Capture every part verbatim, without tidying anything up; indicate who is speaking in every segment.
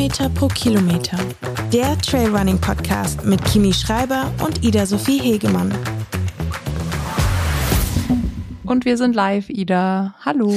Speaker 1: Meter pro Kilometer. Der Trailrunning-Podcast mit Kimi Schreiber und Ida-Sophie Hegemann.
Speaker 2: Und wir sind live, Ida. Hallo.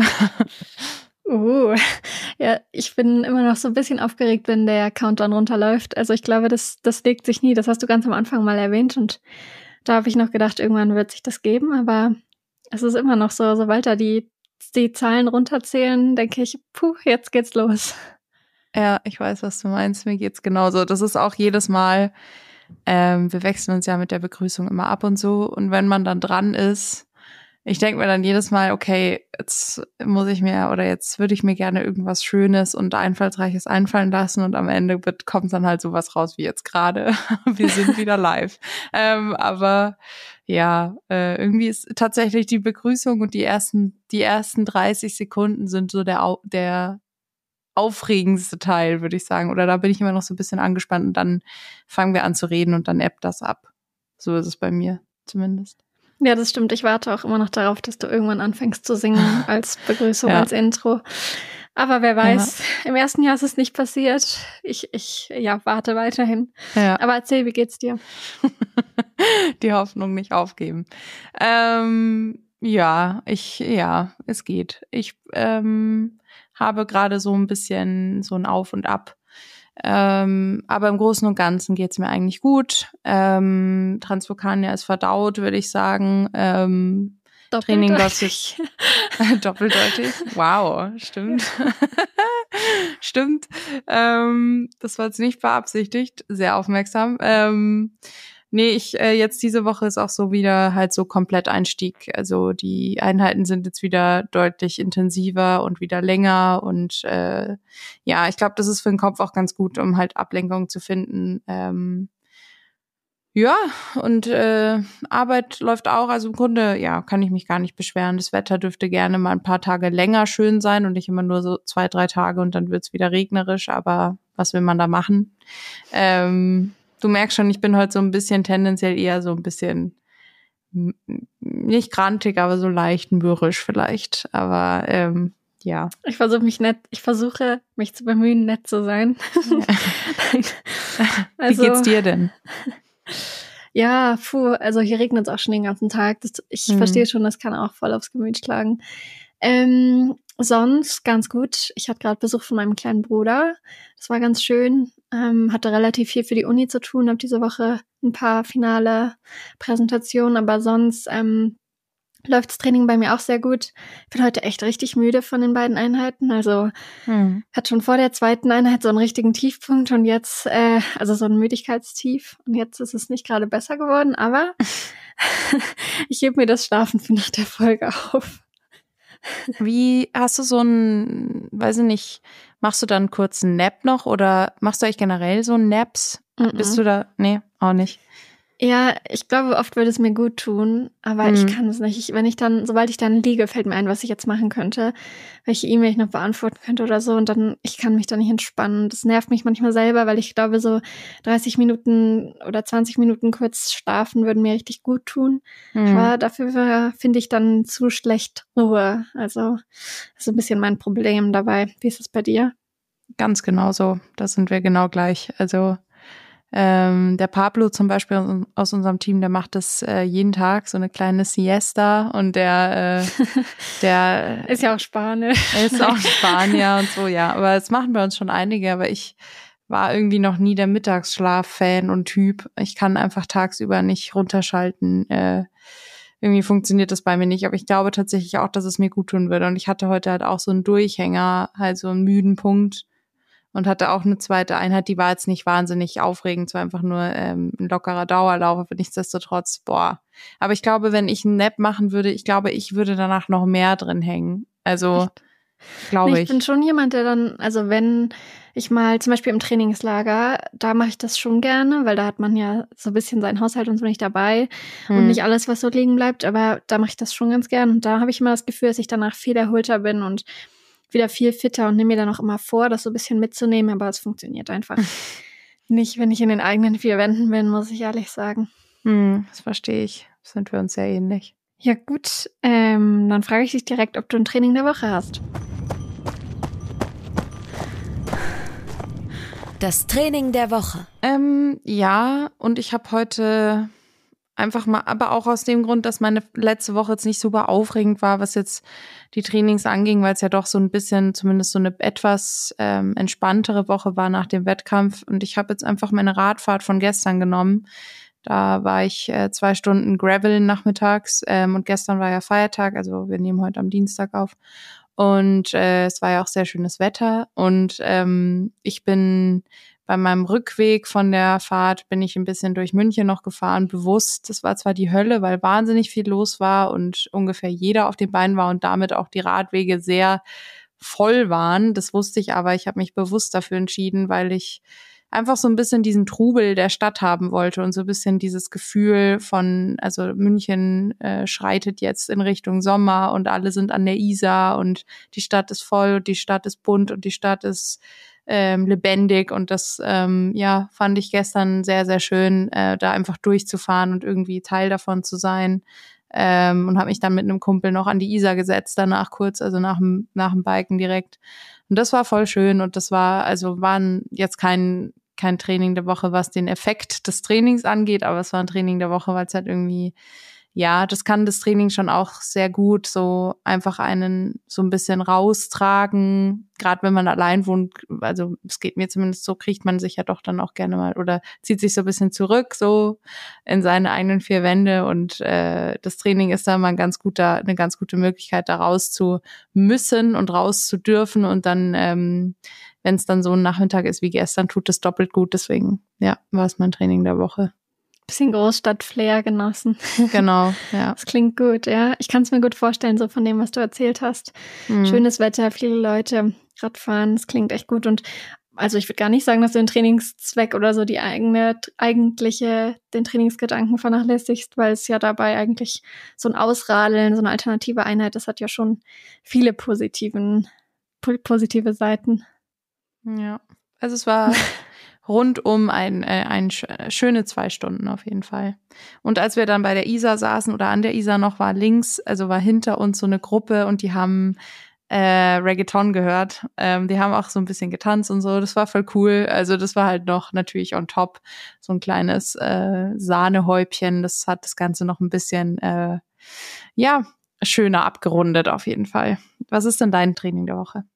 Speaker 3: Uh, ja, ich bin immer noch so ein bisschen aufgeregt, wenn der Countdown runterläuft. Also ich glaube, das, das legt sich nie. Das hast du ganz am Anfang mal erwähnt und da habe ich noch gedacht, irgendwann wird sich das geben. Aber es ist immer noch so, sobald da die, die Zahlen runterzählen, denke ich, puh, jetzt geht's los.
Speaker 2: Ja, ich weiß, was du meinst. Mir geht's genauso. Das ist auch jedes Mal, ähm, wir wechseln uns ja mit der Begrüßung immer ab und so. Und wenn man dann dran ist, ich denke mir dann jedes Mal, okay, jetzt muss ich mir oder jetzt würde ich mir gerne irgendwas Schönes und Einfallsreiches einfallen lassen und am Ende wird, kommt dann halt sowas raus wie jetzt gerade. Wir sind wieder live. ähm, aber ja, äh, irgendwie ist tatsächlich die Begrüßung und die ersten die ersten dreißig Sekunden sind so der Au- der aufregendste Teil, würde ich sagen. Oder da bin ich immer noch so ein bisschen angespannt und dann fangen wir an zu reden und dann ebbt das ab. So ist es bei mir zumindest.
Speaker 3: Ja, das stimmt. Ich warte auch immer noch darauf, dass du irgendwann anfängst zu singen als Begrüßung, ja. als Intro. Aber wer weiß, ja. Im ersten Jahr ist es nicht passiert. Ich, ich, ja, warte weiterhin. Ja. Aber erzähl, wie geht's dir?
Speaker 2: Die Hoffnung nicht aufgeben. Ähm, ja, ich, ja, es geht. Ich ähm, habe gerade so ein bisschen so ein Auf und Ab. Ähm, aber im Großen und Ganzen geht's mir eigentlich gut. Ähm, Transvulkania ist verdaut, würde ich sagen. Ähm, Training läuft jetzt doppeldeutig. Wow, stimmt. Stimmt. Ähm, das war jetzt nicht beabsichtigt. Sehr aufmerksam. Ähm, nee, ich äh, jetzt diese Woche ist auch so wieder halt so komplett Einstieg. Also die Einheiten sind jetzt wieder deutlich intensiver und wieder länger und äh, ja, ich glaube, das ist für den Kopf auch ganz gut, um halt Ablenkung zu finden. Ähm, ja, und äh, Arbeit läuft auch. Also im Grunde, ja, kann ich mich gar nicht beschweren. Das Wetter dürfte gerne mal ein paar Tage länger schön sein und nicht immer nur so zwei, drei Tage und dann wird's wieder regnerisch. Aber was will man da machen? Ähm, Du merkst schon, ich bin heute so ein bisschen tendenziell eher so ein bisschen nicht grantig, aber so leicht mürrisch vielleicht. Aber ähm, ja.
Speaker 3: Ich versuche mich nett, ich versuche mich zu bemühen, nett zu sein. Ja.
Speaker 2: Also, wie geht's dir denn?
Speaker 3: Ja, puh, also hier regnet es auch schon den ganzen Tag. Das, ich mhm. verstehe schon, das kann auch voll aufs Gemüt schlagen. Ähm, sonst ganz gut. Ich hatte gerade Besuch von meinem kleinen Bruder. Das war ganz schön. Ähm, hatte relativ viel für die Uni zu tun. Habe diese Woche ein paar finale Präsentationen, aber sonst ähm, läuft das Training bei mir auch sehr gut. Ich bin heute echt richtig müde von den beiden Einheiten. Also hm. hatte schon vor der zweiten Einheit so einen richtigen Tiefpunkt und jetzt, äh, also so ein Müdigkeitstief. Und jetzt ist es nicht gerade besser geworden, aber ich hebe mir das Schlafen für nach der Folge auf.
Speaker 2: Wie hast du so ein, weiß ich nicht, machst du dann kurz einen Nap noch oder machst du eigentlich generell so Naps? Mm-mm. Bist du da? Nee, auch nicht.
Speaker 3: Ja, ich glaube, oft würde es mir gut tun, aber mhm. ich kann es nicht. Ich, wenn ich dann, sobald ich dann liege, fällt mir ein, was ich jetzt machen könnte, welche E-Mail ich noch beantworten könnte oder so und dann, ich kann mich da nicht entspannen. Das nervt mich manchmal selber, weil ich glaube, so dreißig Minuten oder zwanzig Minuten kurz schlafen würden mir richtig gut tun. Mhm. Aber dafür finde ich dann zu schlecht Ruhe. Also, das ist ein bisschen mein Problem dabei. Wie ist es bei dir?
Speaker 2: Ganz genau so. Da sind wir genau gleich. Also, Ähm, der Pablo zum Beispiel aus unserem Team, der macht das äh, jeden Tag, so eine kleine Siesta und der, äh, der
Speaker 3: ist ja auch Spanisch.
Speaker 2: Ist auch Spanier und so, ja. Aber es machen bei uns schon einige, aber ich war irgendwie noch nie der Mittagsschlaf-Fan und Typ. Ich kann einfach tagsüber nicht runterschalten. Äh, irgendwie funktioniert das bei mir nicht, aber ich glaube tatsächlich auch, dass es mir gut tun würde. Und ich hatte heute halt auch so einen Durchhänger, halt so einen müden Punkt. Und hatte auch eine zweite Einheit, die war jetzt nicht wahnsinnig aufregend, es war einfach nur ähm, ein lockerer Dauerlauf, aber nichtsdestotrotz, boah. Aber ich glaube, wenn ich einen Nap machen würde, ich glaube, ich würde danach noch mehr drin hängen. Also, glaube
Speaker 3: nee,
Speaker 2: ich.
Speaker 3: Ich bin schon jemand, der dann, also wenn ich mal, zum Beispiel im Trainingslager, da mache ich das schon gerne, weil da hat man ja so ein bisschen seinen Haushalt und so nicht dabei hm. und nicht alles, was so liegen bleibt, aber da mache ich das schon ganz gern. Und da habe ich immer das Gefühl, dass ich danach viel erholter bin und wieder viel fitter und nehme mir dann auch immer vor, das so ein bisschen mitzunehmen, aber es funktioniert einfach nicht, wenn ich in den eigenen vier Wänden bin, muss ich ehrlich sagen.
Speaker 2: Hm, das verstehe ich. Sind wir uns sehr ähnlich.
Speaker 3: Ja gut, ähm, dann frage ich dich direkt, ob du ein Training der Woche hast.
Speaker 4: Das Training der Woche.
Speaker 2: Ähm, ja, und ich habe heute einfach mal, aber auch aus dem Grund, dass meine letzte Woche jetzt nicht super aufregend war, was jetzt die Trainings anging, weil es ja doch so ein bisschen, zumindest so eine etwas ähm, entspanntere Woche war nach dem Wettkampf. Und ich habe jetzt einfach meine Radfahrt von gestern genommen. Da war ich äh, zwei Stunden Graveln nachmittags ähm, und gestern war ja Feiertag, also wir nehmen heute am Dienstag auf. Und äh, es war ja auch sehr schönes Wetter und ähm, ich bin bei meinem Rückweg von der Fahrt bin ich ein bisschen durch München noch gefahren, bewusst. Das war zwar die Hölle, weil wahnsinnig viel los war und ungefähr jeder auf den Beinen war und damit auch die Radwege sehr voll waren. Das wusste ich aber. Ich habe mich bewusst dafür entschieden, weil ich einfach so ein bisschen diesen Trubel der Stadt haben wollte und so ein bisschen dieses Gefühl von, also München äh, schreitet jetzt in Richtung Sommer und alle sind an der Isar und die Stadt ist voll und die Stadt ist bunt und die Stadt ist ähm, lebendig und das ähm, ja fand ich gestern sehr, sehr schön, äh, da einfach durchzufahren und irgendwie Teil davon zu sein. Ähm, und habe mich dann mit einem Kumpel noch an die Isar gesetzt, danach kurz, also nach dem nach dem Biken direkt. Und das war voll schön und das war, also waren jetzt kein kein Training der Woche, was den Effekt des Trainings angeht, aber es war ein Training der Woche, weil es halt irgendwie, ja, das kann das Training schon auch sehr gut, so einfach einen so ein bisschen raustragen, gerade wenn man allein wohnt, also es geht mir zumindest so, kriegt man sich ja doch dann auch gerne mal oder zieht sich so ein bisschen zurück, so in seine eigenen vier Wände und äh, das Training ist da mal ein ganz guter, eine ganz gute Möglichkeit, da raus zu müssen und raus zu dürfen und dann, ähm, wenn es dann so ein Nachmittag ist wie gestern, tut es doppelt gut, deswegen, ja, war es mein Training der Woche.
Speaker 3: Bisschen Großstadt-Flair genossen.
Speaker 2: Genau, ja.
Speaker 3: Das klingt gut, ja. Ich kann es mir gut vorstellen, so von dem, was du erzählt hast. Mhm. Schönes Wetter, viele Leute, Radfahren, das klingt echt gut. Und also ich würde gar nicht sagen, dass du den Trainingszweck oder so die eigene, eigentliche, den Trainingsgedanken vernachlässigst, weil es ja dabei eigentlich so ein Ausradeln, so eine alternative Einheit, das hat ja schon viele positiven, positive Seiten.
Speaker 2: Ja, also es war rundum ein, äh, ein sch- schöne zwei Stunden auf jeden Fall. Und als wir dann bei der Isar saßen oder an der Isar noch, war links, also war hinter uns so eine Gruppe und die haben äh, Reggaeton gehört. Ähm, die haben auch so ein bisschen getanzt und so. Das war voll cool. Also das war halt noch natürlich on top so ein kleines äh, Sahnehäubchen. Das hat das Ganze noch ein bisschen äh, ja schöner abgerundet auf jeden Fall. Was ist denn dein Training der Woche?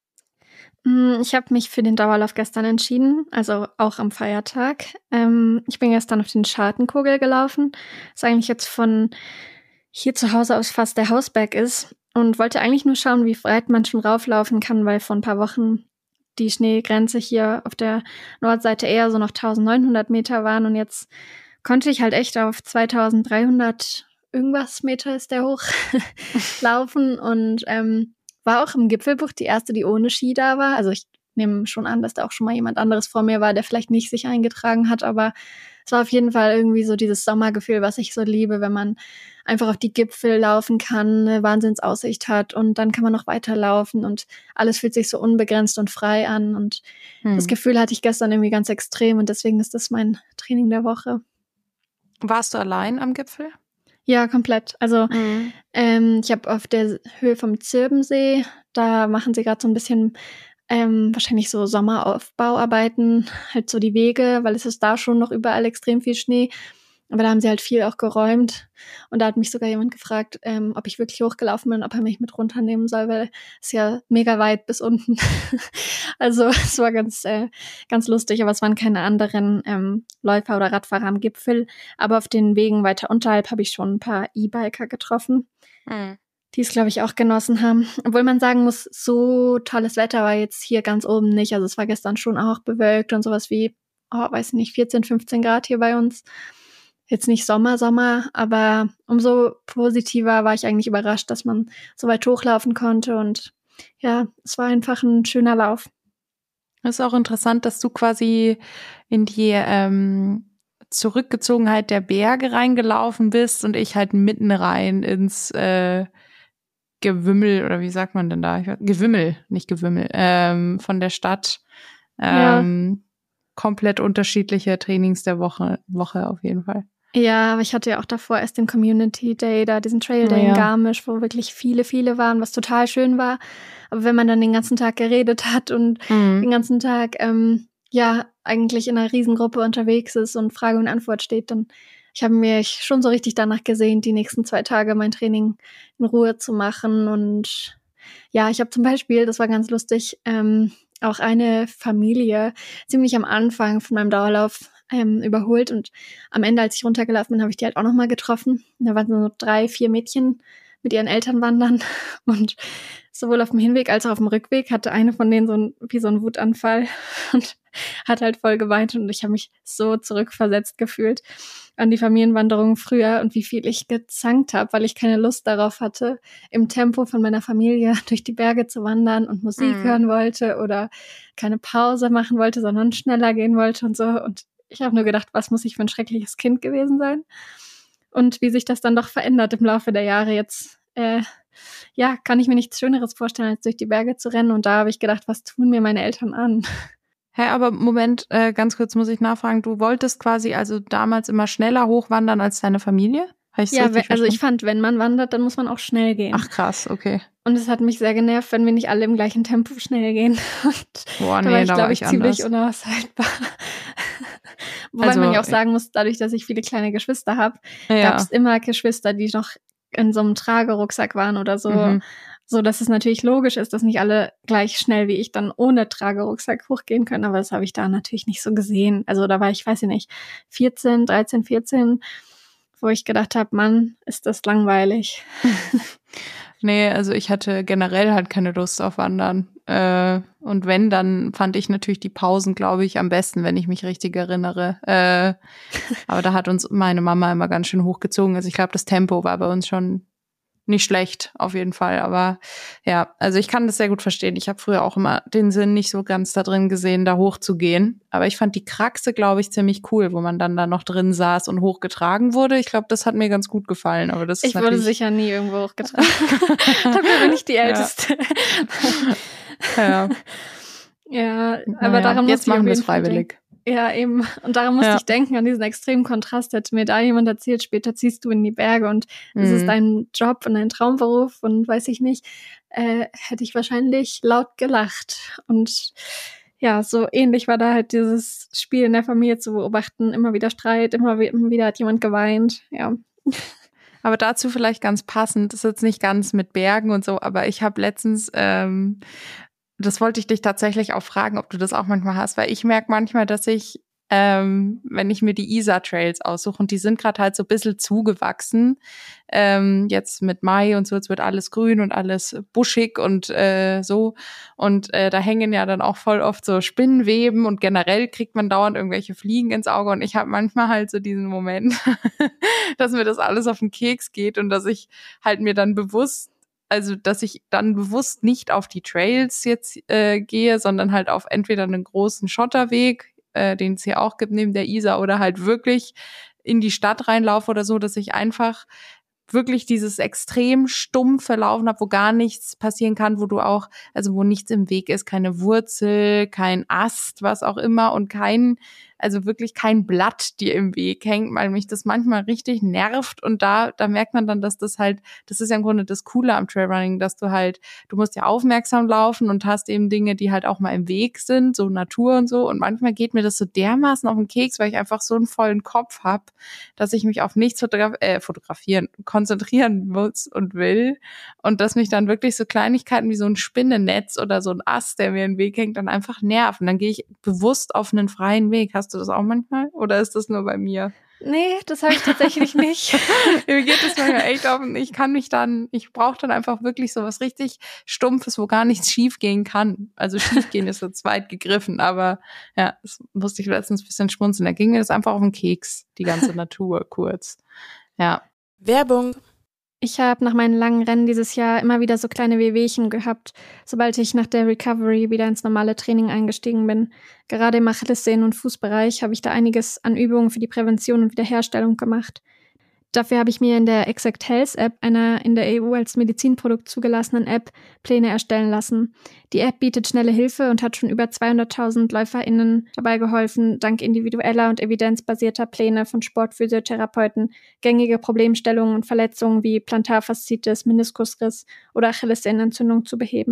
Speaker 3: Ich habe mich für den Dauerlauf gestern entschieden, also auch am Feiertag. Ähm, ich bin gestern auf den Schartenkogel gelaufen, was eigentlich jetzt von hier zu Hause aus fast der Hausberg ist und wollte eigentlich nur schauen, wie weit man schon rauflaufen kann, weil vor ein paar Wochen die Schneegrenze hier auf der Nordseite eher so noch neunzehnhundert Meter waren und jetzt konnte ich halt echt auf zweitausenddreihundert irgendwas Meter ist der hoch laufen und ähm, war auch im Gipfelbucht die erste, die ohne Ski da war. Also ich nehme schon an, dass da auch schon mal jemand anderes vor mir war, der vielleicht nicht sich eingetragen hat, aber es war auf jeden Fall irgendwie so dieses Sommergefühl, was ich so liebe, wenn man einfach auf die Gipfel laufen kann, eine Wahnsinnsaussicht hat und dann kann man noch weiterlaufen und alles fühlt sich so unbegrenzt und frei an und hm. das Gefühl hatte ich gestern irgendwie ganz extrem und deswegen ist das mein Training der Woche.
Speaker 2: Warst du allein am Gipfel?
Speaker 3: Ja, komplett. Also mhm. ähm, ich habe auf der Höhe vom Zirbensee, da machen sie gerade so ein bisschen ähm, wahrscheinlich so Sommeraufbauarbeiten, halt so die Wege, weil es ist da schon noch überall extrem viel Schnee. Aber da haben sie halt viel auch geräumt. Und da hat mich sogar jemand gefragt, ähm, ob ich wirklich hochgelaufen bin, ob er mich mit runternehmen soll, weil es ja mega weit bis unten. Also es war ganz äh, ganz lustig, aber es waren keine anderen ähm, Läufer oder Radfahrer am Gipfel. Aber auf den Wegen weiter unterhalb habe ich schon ein paar E-Biker getroffen, mhm. die es, glaube ich, auch genossen haben. Obwohl man sagen muss, so tolles Wetter war jetzt hier ganz oben nicht. Also es war gestern schon auch bewölkt und sowas wie, oh, weiß nicht, vierzehn, fünfzehn Grad hier bei uns. Jetzt nicht Sommer, Sommer, aber umso positiver war ich eigentlich überrascht, dass man so weit hochlaufen konnte und ja, es war einfach ein schöner Lauf.
Speaker 2: Es ist auch interessant, dass du quasi in die ähm, Zurückgezogenheit der Berge reingelaufen bist und ich halt mitten rein ins äh, Gewimmel, oder wie sagt man denn da? Ich weiß, Gewimmel, nicht Gewimmel, ähm, von der Stadt. Ähm, ja. Komplett unterschiedliche Trainings der Woche, Woche auf jeden Fall.
Speaker 3: Ja, aber ich hatte ja auch davor erst den Community Day, da diesen Trail Day oh, ja. in Garmisch, wo wirklich viele, viele waren, was total schön war. Aber wenn man dann den ganzen Tag geredet hat und mhm. den ganzen Tag ähm, ja eigentlich in einer Riesengruppe unterwegs ist und Frage und Antwort steht, dann ich habe mich schon so richtig danach gesehnt, die nächsten zwei Tage mein Training in Ruhe zu machen. Und ja, ich habe zum Beispiel, das war ganz lustig, ähm, auch eine Familie ziemlich am Anfang von meinem Dauerlauf ähm, überholt. Und am Ende, als ich runtergelaufen bin, habe ich die halt auch nochmal getroffen. Und da waren so drei, vier Mädchen mit ihren Eltern wandern. Und sowohl auf dem Hinweg als auch auf dem Rückweg hatte eine von denen so ein, wie so ein Wutanfall und hat halt voll geweint. Und ich habe mich so zurückversetzt gefühlt an die Familienwanderung früher und wie viel ich gezankt habe, weil ich keine Lust darauf hatte, im Tempo von meiner Familie durch die Berge zu wandern und Musik mm. hören wollte oder keine Pause machen wollte, sondern schneller gehen wollte und so. Und ich habe nur gedacht, was muss ich für ein schreckliches Kind gewesen sein? Und wie sich das dann doch verändert im Laufe der Jahre. Jetzt äh, ja, kann ich mir nichts Schöneres vorstellen, als durch die Berge zu rennen. Und da habe ich gedacht, was tun mir meine Eltern an?
Speaker 2: Hä, aber Moment, äh, ganz kurz muss ich nachfragen. Du wolltest quasi also damals immer schneller hochwandern als deine Familie? Hab ich's
Speaker 3: ja,
Speaker 2: richtig
Speaker 3: we- also ich
Speaker 2: verstanden?
Speaker 3: fand, wenn man wandert, dann muss man auch schnell gehen.
Speaker 2: Ach krass, okay.
Speaker 3: Und es hat mich sehr genervt, wenn wir nicht alle im gleichen Tempo schnell gehen. Und
Speaker 2: Boah,
Speaker 3: da
Speaker 2: nee,
Speaker 3: war ich,
Speaker 2: da
Speaker 3: glaube
Speaker 2: war
Speaker 3: ich,
Speaker 2: ich
Speaker 3: ziemlich
Speaker 2: anders.
Speaker 3: unaushaltbar. Wobei
Speaker 2: Also,
Speaker 3: man ja auch sagen muss, dadurch, dass ich viele kleine Geschwister habe,
Speaker 2: ja.
Speaker 3: gab es immer Geschwister, die noch in so einem Tragerucksack waren oder so.
Speaker 2: Mhm.
Speaker 3: So, dass es natürlich logisch ist, dass nicht alle gleich schnell wie ich dann ohne Tragerucksack hochgehen können. Aber das habe ich da natürlich nicht so gesehen. Also da war ich, weiß ich nicht, vierzehn, dreizehn, vierzehn, wo ich gedacht habe, Mann, ist das langweilig.
Speaker 2: Nee, also ich hatte generell halt keine Lust auf Wandern. Äh, und wenn, dann fand ich natürlich die Pausen, glaube ich, am besten, wenn ich mich richtig erinnere. Äh, aber da hat uns meine Mama immer ganz schön hochgezogen. Also ich glaube, das Tempo war bei uns schon nicht schlecht, auf jeden Fall. Aber ja, also ich kann das sehr gut verstehen. Ich habe früher auch immer den Sinn nicht so ganz da drin gesehen, da hochzugehen. Aber ich fand die Kraxe, glaube ich, ziemlich cool, wo man dann da noch drin saß und hochgetragen wurde. Ich glaube, das hat mir ganz gut gefallen. Aber das
Speaker 3: Ich
Speaker 2: ist
Speaker 3: wurde sicher nie irgendwo hochgetragen. Dafür bin ich die Älteste.
Speaker 2: Ja.
Speaker 3: Ja,
Speaker 2: ja
Speaker 3: aber
Speaker 2: ja.
Speaker 3: daran
Speaker 2: Jetzt
Speaker 3: musste ich
Speaker 2: machen
Speaker 3: auf
Speaker 2: wir
Speaker 3: jeden
Speaker 2: es
Speaker 3: Fall
Speaker 2: freiwillig.
Speaker 3: denken. Ja, eben. Und daran musste
Speaker 2: Ja.
Speaker 3: ich denken, an diesen extremen Kontrast. Hätte mir da jemand erzählt, später ziehst du in die Berge und es
Speaker 2: Mhm.
Speaker 3: ist dein Job und dein Traumberuf und weiß ich nicht, äh, hätte ich wahrscheinlich laut gelacht. Und ja, so ähnlich war da halt dieses Spiel in der Familie zu beobachten. Immer wieder Streit, immer, wie- immer wieder hat jemand geweint. Ja.
Speaker 2: Aber dazu vielleicht ganz passend, das ist jetzt nicht ganz mit Bergen und so, aber ich habe letztens, ähm, das wollte ich dich tatsächlich auch fragen, ob du das auch manchmal hast, weil ich merke manchmal, dass ich, ähm, wenn ich mir die Isar-Trails aussuche, und die sind gerade halt so ein bisschen zugewachsen, ähm, jetzt mit Mai und so, jetzt wird alles grün und alles buschig und äh, so, und äh, da hängen ja dann auch voll oft so Spinnenweben und generell kriegt man dauernd irgendwelche Fliegen ins Auge, und ich habe manchmal halt so diesen Moment, dass mir das alles auf den Keks geht und dass ich halt mir dann bewusst Also, dass ich dann bewusst nicht auf die Trails jetzt äh, gehe, sondern halt auf entweder einen großen Schotterweg, äh, den es hier auch gibt neben der Isar, oder halt wirklich in die Stadt reinlaufe oder so, dass ich einfach wirklich dieses extrem stumpfe Laufen habe, wo gar nichts passieren kann, wo du auch, also wo nichts im Weg ist, keine Wurzel, kein Ast, was auch immer, und kein, also wirklich kein Blatt dir im Weg hängt, weil mich das manchmal richtig nervt, und da da merkt man dann, dass das halt, das ist ja im Grunde das Coole am Trailrunning, dass du halt, du musst ja aufmerksam laufen und hast eben Dinge, die halt auch mal im Weg sind, so Natur und so, und manchmal geht mir das so dermaßen auf den Keks, weil ich einfach so einen vollen Kopf habe, dass ich mich auf nichts fotograf- äh, fotografieren, konzentrieren muss und will, und dass mich dann wirklich so Kleinigkeiten wie so ein Spinnennetz oder so ein Ast, der mir im Weg hängt, dann einfach nerven. Dann gehe ich bewusst auf einen freien Weg. Hast du das auch manchmal? Oder ist das nur bei mir?
Speaker 3: Nee, das habe ich tatsächlich nicht.
Speaker 2: Mir geht das manchmal echt auf, und ich kann mich dann, ich brauche dann einfach wirklich so was richtig Stumpfes, wo gar nichts schief gehen kann. Also schief gehen ist jetzt weit gegriffen, aber ja, das musste ich letztens ein bisschen schmunzeln. Da ging mir das einfach auf den Keks, die ganze Natur kurz. Ja.
Speaker 1: Werbung.
Speaker 3: Ich habe nach meinen langen Rennen dieses Jahr immer wieder so kleine Wehwehchen gehabt, sobald ich nach der Recovery wieder ins normale Training eingestiegen bin. Gerade im Achillessehnen- und Fußbereich habe ich da einiges an Übungen für die Prävention und Wiederherstellung gemacht. Dafür habe ich mir in der Exact Health App, einer in der E U als Medizinprodukt zugelassenen App, Pläne erstellen lassen. Die App bietet schnelle Hilfe und hat schon über zweihunderttausend LäuferInnen dabei geholfen, dank individueller und evidenzbasierter Pläne von Sportphysiotherapeuten gängige Problemstellungen und Verletzungen wie Plantarfaszitis, Meniskusriss oder Achillessehnenentzündung zu beheben.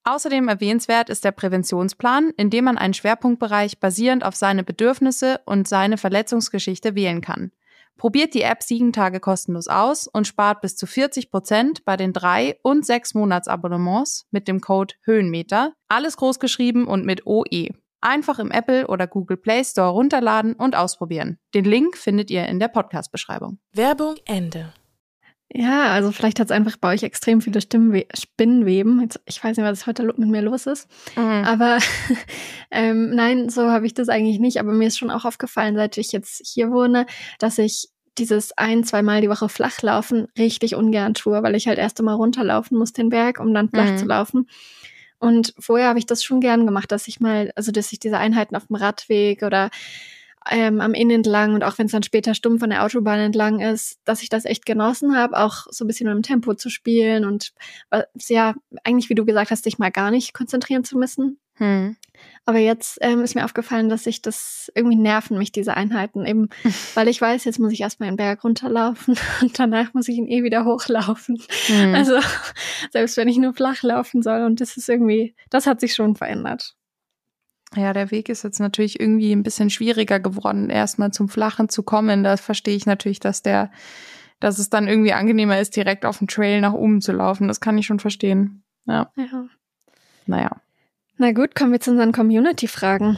Speaker 2: Außerdem erwähnenswert ist der Präventionsplan, in dem man einen Schwerpunktbereich basierend auf seine Bedürfnisse und seine Verletzungsgeschichte wählen kann. Probiert die App sieben Tage kostenlos aus und spart bis zu vierzig Prozent bei den drei- und sechs Monatsabonnements mit dem Code Höhenmeter. Alles großgeschrieben und mit O E. Einfach im Apple oder Google Play Store runterladen und ausprobieren. Den Link findet ihr in der Podcast-Beschreibung.
Speaker 1: Werbung Ende.
Speaker 3: Ja, also vielleicht hat es einfach bei euch extrem viele Stimmwe- Spinnweben. Jetzt, ich weiß nicht, was heute mit mir los ist. Mhm. Aber ähm, nein, so habe ich das eigentlich nicht. Aber mir ist schon auch aufgefallen, seit ich jetzt hier wohne, dass ich dieses ein-, zweimal die Woche Flachlaufen richtig ungern tue, weil ich halt erst einmal runterlaufen muss den Berg, um dann flach mhm. zu laufen. Und vorher habe ich das schon gern gemacht, dass ich mal, also dass ich diese Einheiten auf dem Radweg oder ähm, am Inn entlang und auch wenn es dann später stumpf an der Autobahn entlang ist, dass ich das echt genossen habe, auch so ein bisschen mit dem Tempo zu spielen und ja, eigentlich, wie du gesagt hast, dich mal gar nicht konzentrieren zu müssen. Hm. Aber jetzt ähm, ist mir aufgefallen, dass ich das irgendwie nerven mich, diese Einheiten, eben weil ich weiß, jetzt muss ich erstmal den Berg runterlaufen und danach muss ich ihn eh wieder hochlaufen. Hm. Also selbst wenn ich nur flach laufen soll und das ist irgendwie, das hat sich schon verändert.
Speaker 2: Ja, der Weg ist jetzt natürlich irgendwie ein bisschen schwieriger geworden, erstmal zum Flachen zu kommen. Da verstehe ich natürlich, dass der, dass es dann irgendwie angenehmer ist, direkt auf dem Trail nach oben zu laufen. Das kann ich schon verstehen. Ja. ja. Naja.
Speaker 3: Na gut, kommen wir zu unseren Community-Fragen.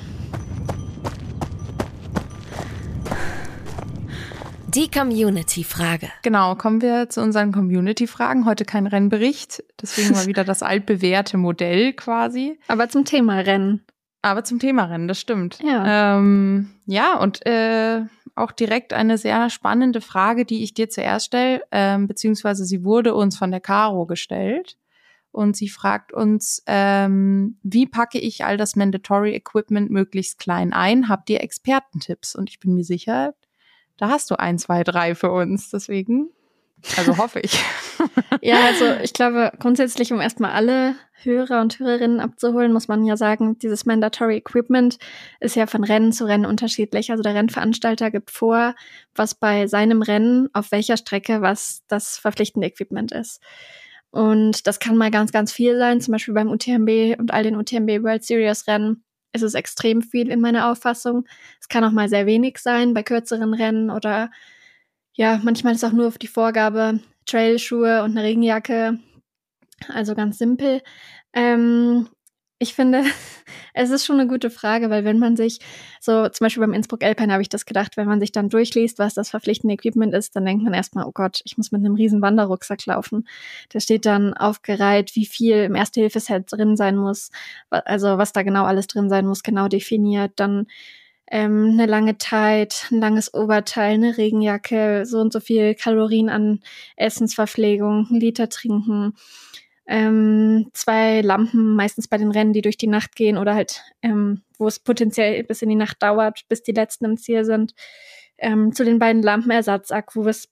Speaker 1: Die Community-Frage.
Speaker 2: Genau, kommen wir zu unseren Community-Fragen. Heute kein Rennbericht, deswegen mal wieder das altbewährte Modell quasi.
Speaker 3: Aber zum Thema Rennen.
Speaker 2: Aber zum Thema Rennen, das stimmt.
Speaker 3: Ja,
Speaker 2: ähm, ja und äh, auch direkt eine sehr spannende Frage, die ich dir zuerst stelle, ähm, beziehungsweise sie wurde uns von der Caro gestellt. Und sie fragt uns, ähm, wie packe ich all das Mandatory Equipment möglichst klein ein? Habt ihr Expertentipps? Und ich bin mir sicher, da hast du ein, zwei, drei für uns. Deswegen, also hoffe ich.
Speaker 3: Ja, also ich glaube grundsätzlich, um erstmal alle Hörer und Hörerinnen abzuholen, muss man ja sagen, dieses Mandatory Equipment ist ja von Rennen zu Rennen unterschiedlich. Also der Rennveranstalter gibt vor, was bei seinem Rennen, auf welcher Strecke, was das verpflichtende Equipment ist. Und das kann mal ganz, ganz viel sein. Zum Beispiel beim U T M B und all den U T M B World Series Rennen ist es extrem viel in meiner Auffassung. Es kann auch mal sehr wenig sein bei kürzeren Rennen oder ja, manchmal ist auch nur auf die Vorgabe Trailschuhe und eine Regenjacke. Also ganz simpel. Ähm, ich finde, es ist schon eine gute Frage, weil wenn man sich, so zum Beispiel beim Innsbruck Alpine habe ich das gedacht, wenn man sich dann durchliest, was das verpflichtende Equipment ist, dann denkt man erstmal, oh Gott, ich muss mit einem riesen Wanderrucksack laufen. Da steht dann aufgereiht, wie viel im Erste-Hilfe-Set drin sein muss, also was da genau alles drin sein muss, genau definiert. Dann ähm, eine lange Tide, ein langes Oberteil, eine Regenjacke, so und so viel Kalorien an Essensverpflegung, einen Liter trinken. Ähm, zwei Lampen, meistens bei den Rennen, die durch die Nacht gehen oder halt, ähm, wo es potenziell bis in die Nacht dauert, bis die letzten im Ziel sind. Ähm, zu den beiden Lampenersatzakkus.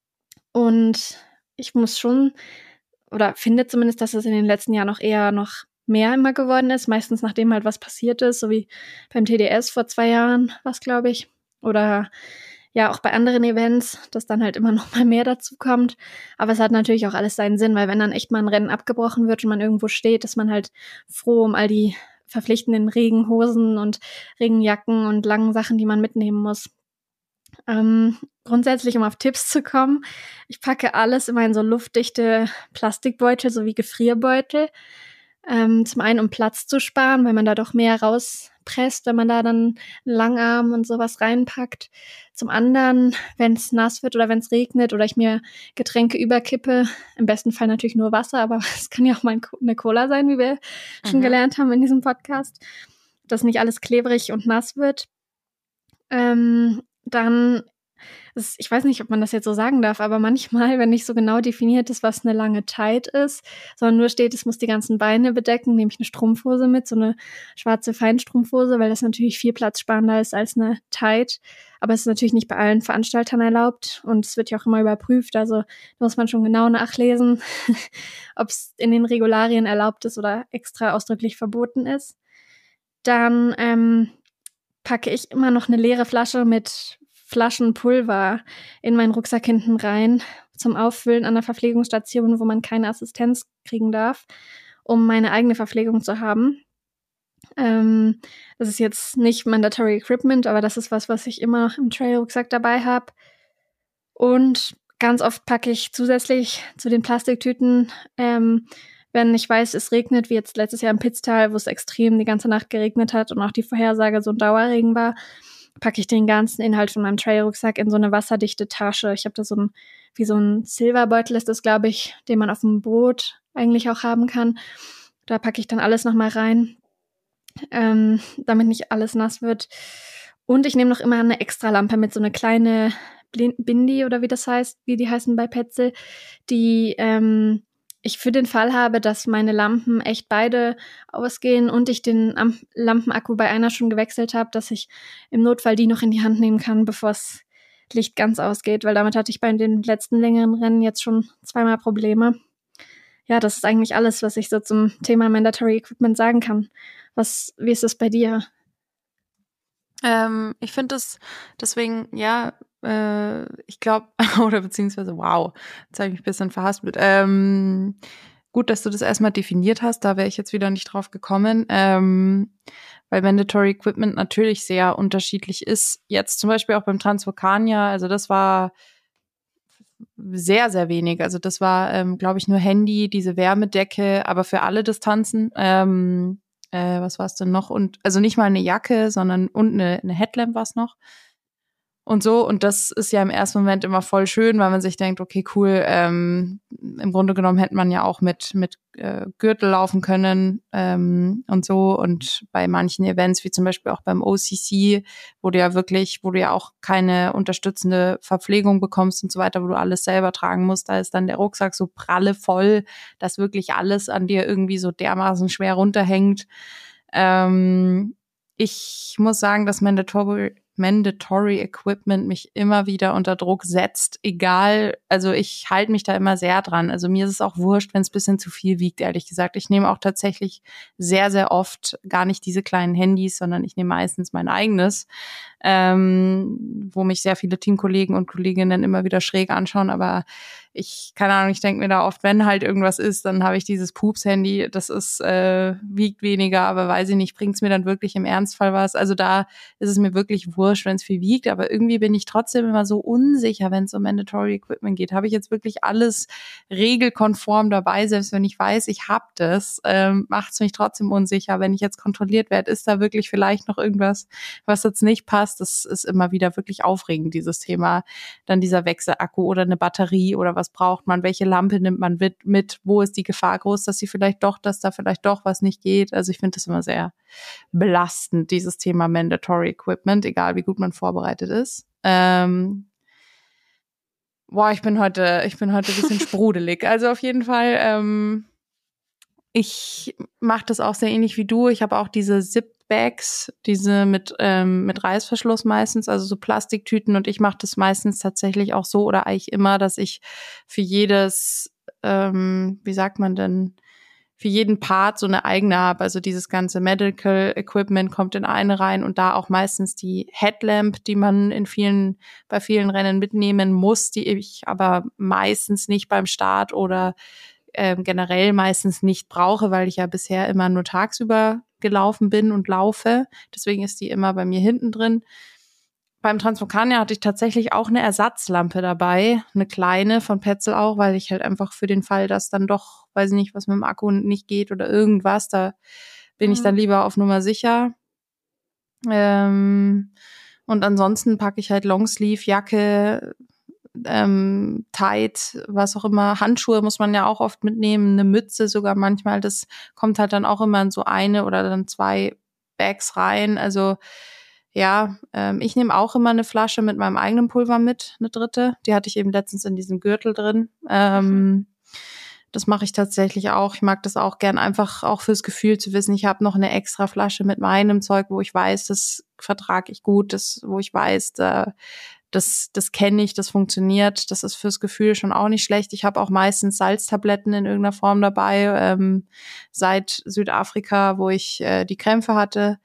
Speaker 3: Und ich muss schon, oder finde zumindest, dass es in den letzten Jahren noch eher noch mehr immer geworden ist. Meistens nachdem halt was passiert ist, so wie beim T D S vor zwei Jahren, was glaube ich. Oder ja, auch bei anderen Events, dass dann halt immer noch mal mehr dazu kommt. Aber es hat natürlich auch alles seinen Sinn, weil wenn dann echt mal ein Rennen abgebrochen wird und man irgendwo steht, ist man halt froh um all die verpflichtenden Regenhosen und Regenjacken und langen Sachen, die man mitnehmen muss. Ähm, grundsätzlich, um auf Tipps zu kommen, ich packe alles immer in so luftdichte Plastikbeutel, so wie Gefrierbeutel. Ähm, zum einen, um Platz zu sparen, weil man da doch mehr rauspresst, wenn man da dann einen Langarm und sowas reinpackt. Zum anderen, wenn es nass wird oder wenn es regnet oder ich mir Getränke überkippe, im besten Fall natürlich nur Wasser, aber es kann ja auch mal eine Cola sein, wie wir mhm. schon gelernt haben in diesem Podcast, dass nicht alles klebrig und nass wird. Ähm, dann Das, ich weiß nicht, ob man das jetzt so sagen darf, aber manchmal, wenn nicht so genau definiert ist, was eine lange Tide ist, sondern nur steht, es muss die ganzen Beine bedecken, nehme ich eine Strumpfhose mit, so eine schwarze Feinstrumpfhose, weil das natürlich viel platzsparender ist als eine Tide. Aber es ist natürlich nicht bei allen Veranstaltern erlaubt und es wird ja auch immer überprüft, also da muss man schon genau nachlesen, ob es in den Regularien erlaubt ist oder extra ausdrücklich verboten ist. Dann ähm, packe ich immer noch eine leere Flasche mit Flaschenpulver in meinen Rucksack hinten rein zum Auffüllen an der Verpflegungsstation, wo man keine Assistenz kriegen darf. um meine eigene Verpflegung zu haben. Ähm, das ist jetzt nicht mandatory equipment, aber das ist was, was ich immer im Trail-Rucksack dabei habe. Und ganz oft packe ich zusätzlich zu den Plastiktüten, ähm, wenn ich weiß, es regnet, wie jetzt letztes Jahr im Pitztal, wo es extrem die ganze Nacht geregnet hat und auch die Vorhersage so ein Dauerregen war, packe ich den ganzen Inhalt von meinem Trail-Rucksack in so eine wasserdichte Tasche. Ich habe da so ein, wie so ein Silberbeutel ist das, glaube ich, den man auf dem Boot eigentlich auch haben kann. Da packe ich dann alles nochmal rein, ähm, damit nicht alles nass wird. Und ich nehme noch immer eine extra Lampe mit, so eine kleine Bindi oder wie das heißt, wie die heißen bei Petzl, die ähm, ich für den Fall habe, dass meine Lampen echt beide ausgehen und ich den Am- Lampenakku bei einer schon gewechselt habe, dass ich im Notfall die noch in die Hand nehmen kann, bevor das Licht ganz ausgeht, weil damit hatte ich bei den letzten längeren Rennen jetzt schon zweimal Probleme. Ja, das ist eigentlich alles, was ich so zum Thema Mandatory Equipment sagen kann. Was, wie ist es bei dir?
Speaker 2: Ähm, ich finde es deswegen, ja, äh, ich glaube, oder beziehungsweise, wow, jetzt habe ich mich ein bisschen verhaspelt. Ähm, gut, dass du das erstmal definiert hast, da wäre ich jetzt wieder nicht drauf gekommen, ähm, weil Mandatory Equipment natürlich sehr unterschiedlich ist. Jetzt zum Beispiel auch beim Transvulkanier, also das war sehr, sehr wenig. Also das war, ähm, glaube ich, nur Handy, diese Wärmedecke, aber für alle Distanzen. Ähm, äh, was war es denn noch? Und also nicht mal eine Jacke, sondern und eine, eine Headlamp war es noch. Und so, und das ist ja im ersten Moment immer voll schön, weil man sich denkt, okay, cool, ähm, im Grunde genommen hätte man ja auch mit mit äh, Gürtel laufen können ähm, und so. Und bei manchen Events, wie zum Beispiel auch beim O C C, wo du ja wirklich, wo du ja auch keine unterstützende Verpflegung bekommst und so weiter, wo du alles selber tragen musst, da ist dann der Rucksack so pralle voll, dass wirklich alles an dir irgendwie so dermaßen schwer runterhängt. Ähm, ich muss sagen, dass Mandatory Mandatory Equipment mich immer wieder unter Druck setzt, egal, also ich halte mich da immer sehr dran. Also mir ist es auch wurscht, wenn es ein bisschen zu viel wiegt, ehrlich gesagt. Ich nehme auch tatsächlich sehr, sehr oft gar nicht diese kleinen Handys, sondern ich nehme meistens mein eigenes, ähm, wo mich sehr viele Teamkollegen und Kolleginnen immer wieder schräg anschauen, aber ich, keine Ahnung, ich denke mir da oft, wenn halt irgendwas ist, dann habe ich dieses Pups-Handy, das ist, äh, wiegt weniger, aber weiß ich nicht, bringt es mir dann wirklich im Ernstfall was? Also da ist es mir wirklich wurscht, wenn es viel wiegt, aber irgendwie bin ich trotzdem immer so unsicher, wenn es um Mandatory Equipment geht. Habe ich jetzt wirklich alles regelkonform dabei, selbst wenn ich weiß, ich habe das, ähm, macht es mich trotzdem unsicher. Wenn ich jetzt kontrolliert werde, ist da wirklich vielleicht noch irgendwas, was jetzt nicht passt? Das ist immer wieder wirklich aufregend, dieses Thema. Dann dieser Wechselakku oder eine Batterie oder was braucht man, welche Lampe nimmt man mit, mit, wo ist die Gefahr groß, dass sie vielleicht doch, dass da vielleicht doch was nicht geht. Also ich finde das immer sehr belastend, dieses Thema Mandatory Equipment, egal wie gut man vorbereitet ist. Ähm, boah, ich bin heute, ich bin heute ein bisschen sprudelig. Also auf jeden Fall, ähm, ich mache das auch sehr ähnlich wie du. Ich habe auch diese Zip-Bags, diese mit ähm, mit Reißverschluss meistens, also so Plastiktüten. Und ich mache das meistens tatsächlich auch so oder eigentlich immer, dass ich für jedes, ähm, wie sagt man denn, für jeden Part so eine eigene habe. Also dieses ganze Medical Equipment kommt in eine rein und da auch meistens die Headlamp, die man in vielen, bei vielen Rennen mitnehmen muss, die ich aber meistens nicht beim Start oder ähm, generell meistens nicht brauche, weil ich ja bisher immer nur tagsüber gelaufen bin und laufe. Deswegen ist die immer bei mir hinten drin. Beim Transvulkanier hatte ich tatsächlich auch eine Ersatzlampe dabei, eine kleine von Petzl auch, weil ich halt einfach für den Fall, dass dann doch, weiß ich nicht, was mit dem Akku nicht geht oder irgendwas, da bin mhm. ich dann lieber auf Nummer sicher. Ähm, und ansonsten packe ich halt Longsleeve, Jacke, ähm, tight, was auch immer. Handschuhe muss man ja auch oft mitnehmen, eine Mütze sogar manchmal. Das kommt halt dann auch immer in so eine oder dann zwei Bags rein. Also ja, ähm, ich nehme auch immer eine Flasche mit meinem eigenen Pulver mit, eine dritte. Die hatte ich eben letztens in diesem Gürtel drin. Ähm, mhm. Das mache ich tatsächlich auch. Ich mag das auch gern, einfach auch fürs Gefühl zu wissen, ich habe noch eine extra Flasche mit meinem Zeug, wo ich weiß, das vertrage ich gut, das, wo ich weiß, da Das, das kenne ich, das funktioniert. Das ist fürs Gefühl schon auch nicht schlecht. Ich habe auch meistens Salztabletten in irgendeiner Form dabei, ähm, seit Südafrika, wo ich äh, die Krämpfe hatte.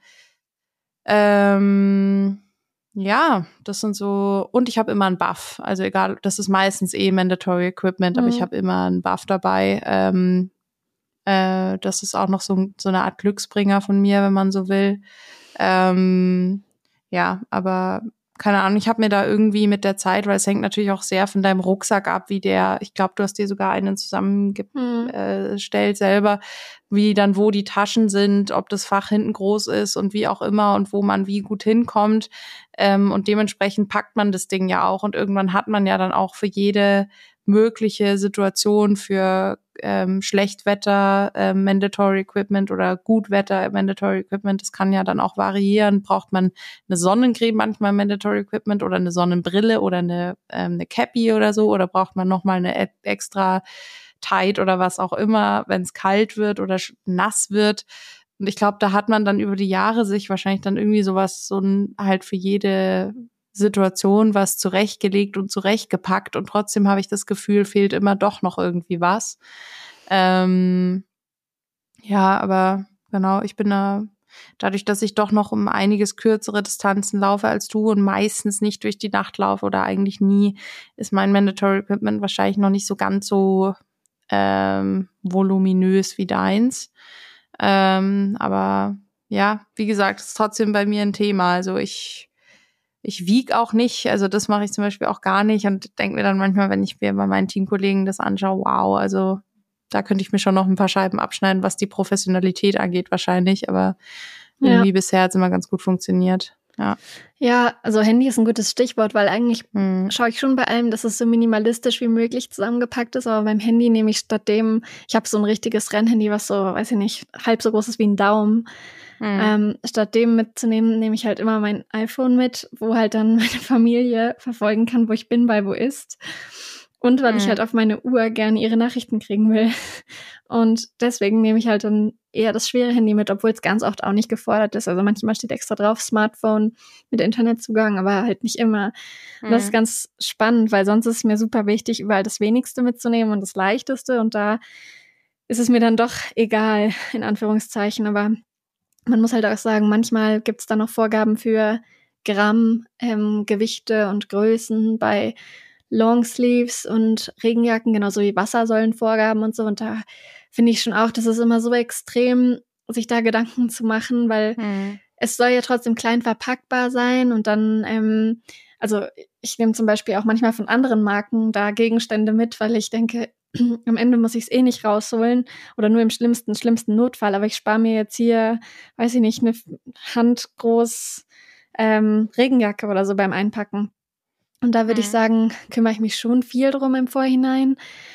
Speaker 2: Ähm, ja, das sind so, und ich habe immer einen Buff. Also egal, das ist meistens eh Mandatory Equipment, aber mhm. ich habe immer einen Buff dabei. Ähm, Äh, das ist auch noch so, so eine Art Glücksbringer von mir, wenn man so will. Ähm, ja, aber keine Ahnung, ich habe mir da irgendwie mit der Zeit, weil es hängt natürlich auch sehr von deinem Rucksack ab, wie der, ich glaube, du hast dir sogar einen zusammengestellt
Speaker 3: Hm.
Speaker 2: äh, selber, wie dann wo die Taschen sind, ob das Fach hinten groß ist und wie auch immer und wo man wie gut hinkommt. Ähm, und dementsprechend packt man das Ding ja auch und irgendwann hat man ja dann auch für jede mögliche Situation für ähm, Schlechtwetter, äh, Mandatory Equipment oder Gutwetter, Mandatory Equipment. Das kann ja dann auch variieren. Braucht man eine Sonnencreme, manchmal Mandatory Equipment oder eine Sonnenbrille oder eine, ähm, eine Cappy oder so, oder braucht man nochmal eine e- extra Tight oder was auch immer, wenn es kalt wird oder sch- nass wird. Und ich glaube, da hat man dann über die Jahre sich wahrscheinlich dann irgendwie sowas, so ein halt für jede Situation was zurechtgelegt und zurechtgepackt und trotzdem habe ich das Gefühl, fehlt immer doch noch irgendwie was. Ähm, ja, aber genau, ich bin da, dadurch, dass ich doch noch um einiges kürzere Distanzen laufe als du und meistens nicht durch die Nacht laufe oder eigentlich nie, ist mein Mandatory Equipment wahrscheinlich noch nicht so ganz so ähm, voluminös wie deins. Ähm, aber ja, wie gesagt, ist trotzdem bei mir ein Thema. Also ich Ich wieg auch nicht, also das mache ich zum Beispiel auch gar nicht und denke mir dann manchmal, wenn ich mir bei meinen Teamkollegen das anschaue, wow, also da könnte ich mir schon noch ein paar Scheiben abschneiden, was die Professionalität angeht wahrscheinlich, aber
Speaker 3: Ja.
Speaker 2: irgendwie bisher hat es immer ganz gut funktioniert. Ja.
Speaker 3: Ja, also Handy ist ein gutes Stichwort, weil eigentlich
Speaker 2: Hm.
Speaker 3: schaue ich schon bei allem, dass es so minimalistisch wie möglich zusammengepackt ist, aber beim Handy nehme ich stattdem, ich habe so ein richtiges Rennhandy, was so, weiß ich nicht, halb so groß ist wie ein Daumen.
Speaker 2: Hm.
Speaker 3: Ähm, statt dem mitzunehmen, nehme ich halt immer mein iPhone mit, wo halt dann meine Familie verfolgen kann, wo ich bin, bei wo ist. Und weil
Speaker 2: Hm.
Speaker 3: ich halt auf meine Uhr gerne ihre Nachrichten kriegen will. Und deswegen nehme ich halt dann eher das schwere Handy mit, obwohl es ganz oft auch nicht gefordert ist. Also manchmal steht extra drauf Smartphone mit Internetzugang, aber halt nicht immer. Und das ist
Speaker 2: Hm.
Speaker 3: ganz spannend, weil sonst ist es mir super wichtig, überall das Wenigste mitzunehmen und das Leichteste. Und da ist es mir dann doch egal, in Anführungszeichen. Aber man muss halt auch sagen, manchmal gibt es da noch Vorgaben für Gramm, ähm, Gewichte und Größen bei Longsleeves und Regenjacken, genauso wie Wassersäulenvorgaben und so. Und da finde ich schon auch, das ist immer so extrem, sich da Gedanken zu machen, weil
Speaker 2: Hm.
Speaker 3: es soll ja trotzdem klein verpackbar sein und dann, ähm, also ich nehme zum Beispiel auch manchmal von anderen Marken da Gegenstände mit, weil ich denke, am Ende muss ich es eh nicht rausholen oder nur im schlimmsten, schlimmsten Notfall. Aber ich spare mir jetzt hier, weiß ich nicht, eine handgroß ähm, Regenjacke oder so beim Einpacken. Und da würde ich
Speaker 2: Hm.
Speaker 3: sagen, kümmere ich mich schon viel drum im Vorhinein.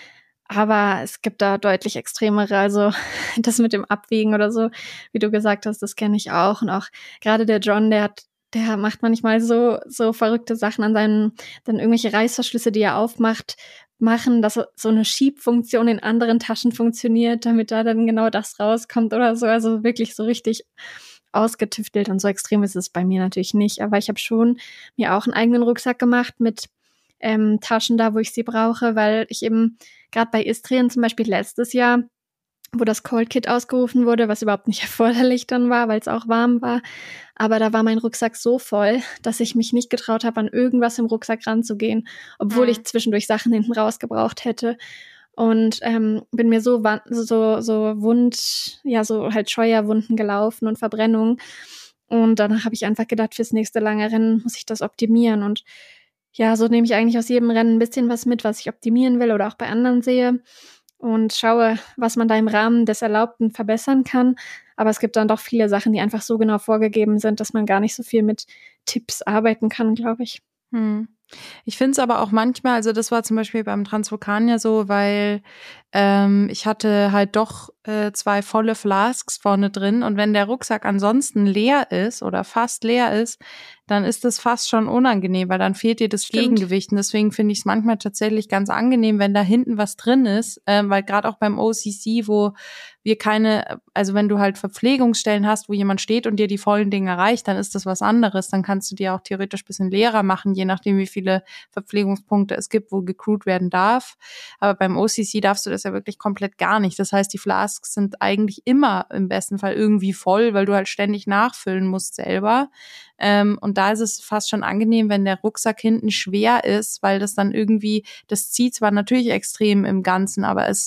Speaker 3: Aber es gibt da deutlich extremere. Also das mit dem Abwiegen oder so, wie du gesagt hast, das kenne ich auch. Und auch gerade der John, der hat, der macht manchmal so, so verrückte Sachen an seinen, dann irgendwelche Reißverschlüsse, die er aufmacht, machen, dass so eine Schiebfunktion in anderen Taschen funktioniert, damit da dann genau das rauskommt oder so. Also wirklich so richtig ausgetüftelt und so extrem ist es bei mir natürlich nicht. Aber ich habe schon mir auch einen eigenen Rucksack gemacht mit ähm, Taschen da, wo ich sie brauche, weil ich eben gerade bei Istrien zum Beispiel letztes Jahr, wo das Cold Kit ausgerufen wurde, was überhaupt nicht erforderlich dann war, weil es auch warm war. Aber da war mein Rucksack so voll, dass ich mich nicht getraut habe, an irgendwas im Rucksack ranzugehen, obwohl
Speaker 2: Mhm.
Speaker 3: ich zwischendurch Sachen hinten raus gebraucht hätte. Und ähm, bin mir so, so, so wund, ja, so halt Scheuerwunden gelaufen und Verbrennungen. Und danach habe ich einfach gedacht, fürs nächste lange Rennen muss ich das optimieren. Und ja, so nehme ich eigentlich aus jedem Rennen ein bisschen was mit, was ich optimieren will oder auch bei anderen sehe. Und schaue, was man da im Rahmen des Erlaubten verbessern kann. Aber es gibt dann doch viele Sachen, die einfach so genau vorgegeben sind, dass man gar nicht so viel mit Tipps arbeiten kann, glaube ich.
Speaker 2: Hm. Ich finde es aber auch manchmal, also das war zum Beispiel beim Transvulkanier so, weil ähm, ich hatte halt doch äh, zwei volle Flasks vorne drin und wenn der Rucksack ansonsten leer ist oder fast leer ist, dann ist das fast schon unangenehm, weil dann fehlt dir das
Speaker 3: Stimmt.
Speaker 2: Gegengewicht. Und deswegen finde ich es manchmal tatsächlich ganz angenehm, wenn da hinten was drin ist, ähm, weil gerade auch beim O C C, wo wir keine, also wenn du halt Verpflegungsstellen hast, wo jemand steht und dir die vollen Dinge reicht, dann ist das was anderes. Dann kannst du dir auch theoretisch ein bisschen leerer machen, je nachdem, wie viele Verpflegungspunkte es gibt, wo gecrewt werden darf. Aber beim O C C darfst du das ja wirklich komplett gar nicht. Das heißt, die Flasks sind eigentlich immer im besten Fall irgendwie voll, weil du halt ständig nachfüllen musst selber. Ähm, und da ist es fast schon angenehm, wenn der Rucksack hinten schwer ist, weil das dann irgendwie, das zieht zwar natürlich extrem im Ganzen, aber es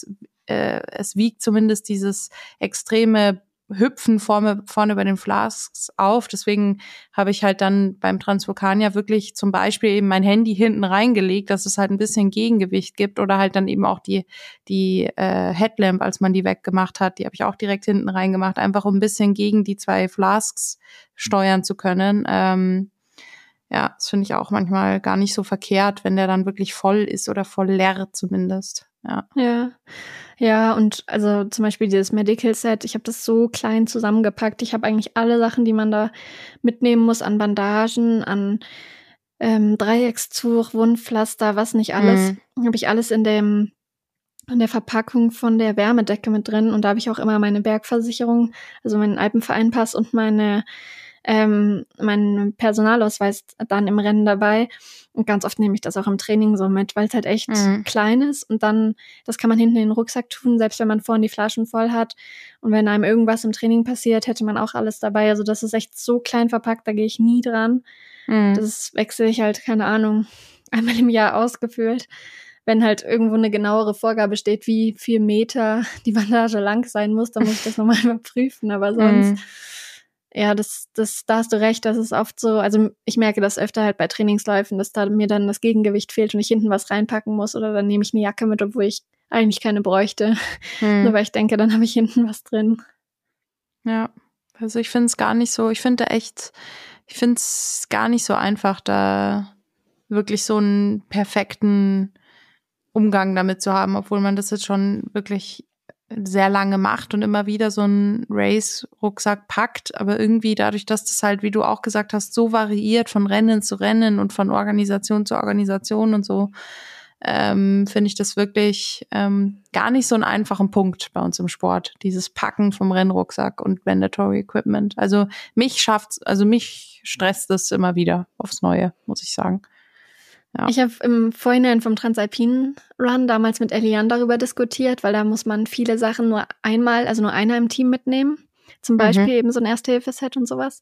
Speaker 2: äh, es wiegt zumindest dieses extreme Hüpfen vorne, vorne bei den Flasks auf. Deswegen habe ich halt dann beim Transvulkanier wirklich zum Beispiel eben mein Handy hinten reingelegt, dass es halt ein bisschen Gegengewicht gibt, oder halt dann eben auch die die äh, Headlamp, als man die weggemacht hat, die habe ich auch direkt hinten reingemacht, einfach um ein bisschen gegen die zwei Flasks steuern zu können. Ähm, ja, das finde ich auch manchmal gar nicht so verkehrt, wenn der dann wirklich voll ist oder voll leer zumindest. Ja.
Speaker 3: Ja, ja, und also zum Beispiel dieses Medical Set, ich habe das so klein zusammengepackt. Ich habe eigentlich alle Sachen, die man da mitnehmen muss, an Bandagen, an ähm, Dreieckstuch, Wundpflaster, was nicht alles, mhm. habe ich alles in dem in der Verpackung von der Wärmedecke mit drin. Und da habe ich auch immer meine Bergversicherung, also meinen Alpenvereinpass und meine ähm, meinen Personalausweis dann im Rennen dabei. Und ganz oft nehme ich das auch im Training so mit, weil es halt echt mhm. klein ist. Und dann, das kann man hinten in den Rucksack tun, selbst wenn man vorne die Flaschen voll hat. Und wenn einem irgendwas im Training passiert, hätte man auch alles dabei. Also das ist echt so klein verpackt, da gehe ich nie dran. Mhm. Das wechsle ich halt, keine Ahnung, einmal im Jahr ausgefüllt. Wenn halt irgendwo eine genauere Vorgabe steht, wie viel Meter die Bandage lang sein muss, dann muss ich das nochmal überprüfen. Aber sonst... Mhm. Ja, das, das, da hast du recht, das ist oft so, also ich merke das öfter halt bei Trainingsläufen, dass da mir dann das Gegengewicht fehlt und ich hinten was reinpacken muss, oder dann nehme ich eine Jacke mit, obwohl ich eigentlich keine bräuchte. Hm. Nur weil ich denke, dann habe ich hinten was drin.
Speaker 2: Ja, also ich finde es gar nicht so, ich finde echt, ich finde es gar nicht so einfach, da wirklich so einen perfekten Umgang damit zu haben, obwohl man das jetzt schon wirklich sehr lange macht und immer wieder so einen Race-Rucksack packt, aber irgendwie dadurch, dass das halt, wie du auch gesagt hast, so variiert von Rennen zu Rennen und von Organisation zu Organisation und so, ähm, finde ich das wirklich ähm, gar nicht so einen einfachen Punkt bei uns im Sport, dieses Packen vom Rennrucksack und Mandatory Equipment. Also mich schafft's, also mich stresst das immer wieder aufs Neue, muss ich sagen. Ja.
Speaker 3: Ich habe im Vorhinein vom Transalpinen Run damals mit Eliane darüber diskutiert, weil da muss man viele Sachen nur einmal, also nur einer im Team mitnehmen. Zum Beispiel mhm. eben so ein Erste-Hilfe-Set und sowas.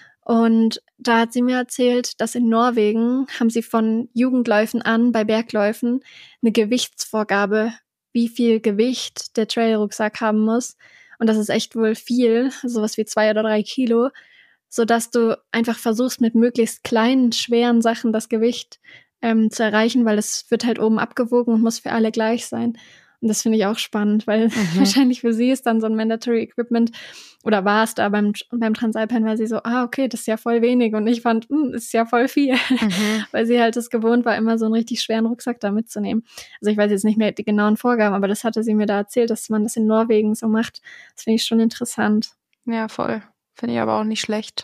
Speaker 3: Und da hat sie mir erzählt, dass in Norwegen haben sie von Jugendläufen an bei Bergläufen eine Gewichtsvorgabe, wie viel Gewicht der Trailrucksack haben muss. Und das ist echt wohl viel, sowas wie zwei oder drei Kilo, sodass du einfach versuchst, mit möglichst kleinen, schweren Sachen das Gewicht ähm, zu erreichen, weil es wird halt oben abgewogen und muss für alle gleich sein. Und das finde ich auch spannend, weil mhm. wahrscheinlich für sie ist dann so ein Mandatory Equipment, oder war es da beim, beim Transalpine, weil sie so, ah, okay, das ist ja voll wenig. Und ich fand, mh, ist ja voll viel. Mhm. Weil sie halt es gewohnt war, immer so einen richtig schweren Rucksack da mitzunehmen. Also ich weiß jetzt nicht mehr die genauen Vorgaben, aber das hatte sie mir da erzählt, dass man das in Norwegen so macht. Das finde ich schon interessant.
Speaker 2: Ja, voll. Finde ich aber auch nicht schlecht.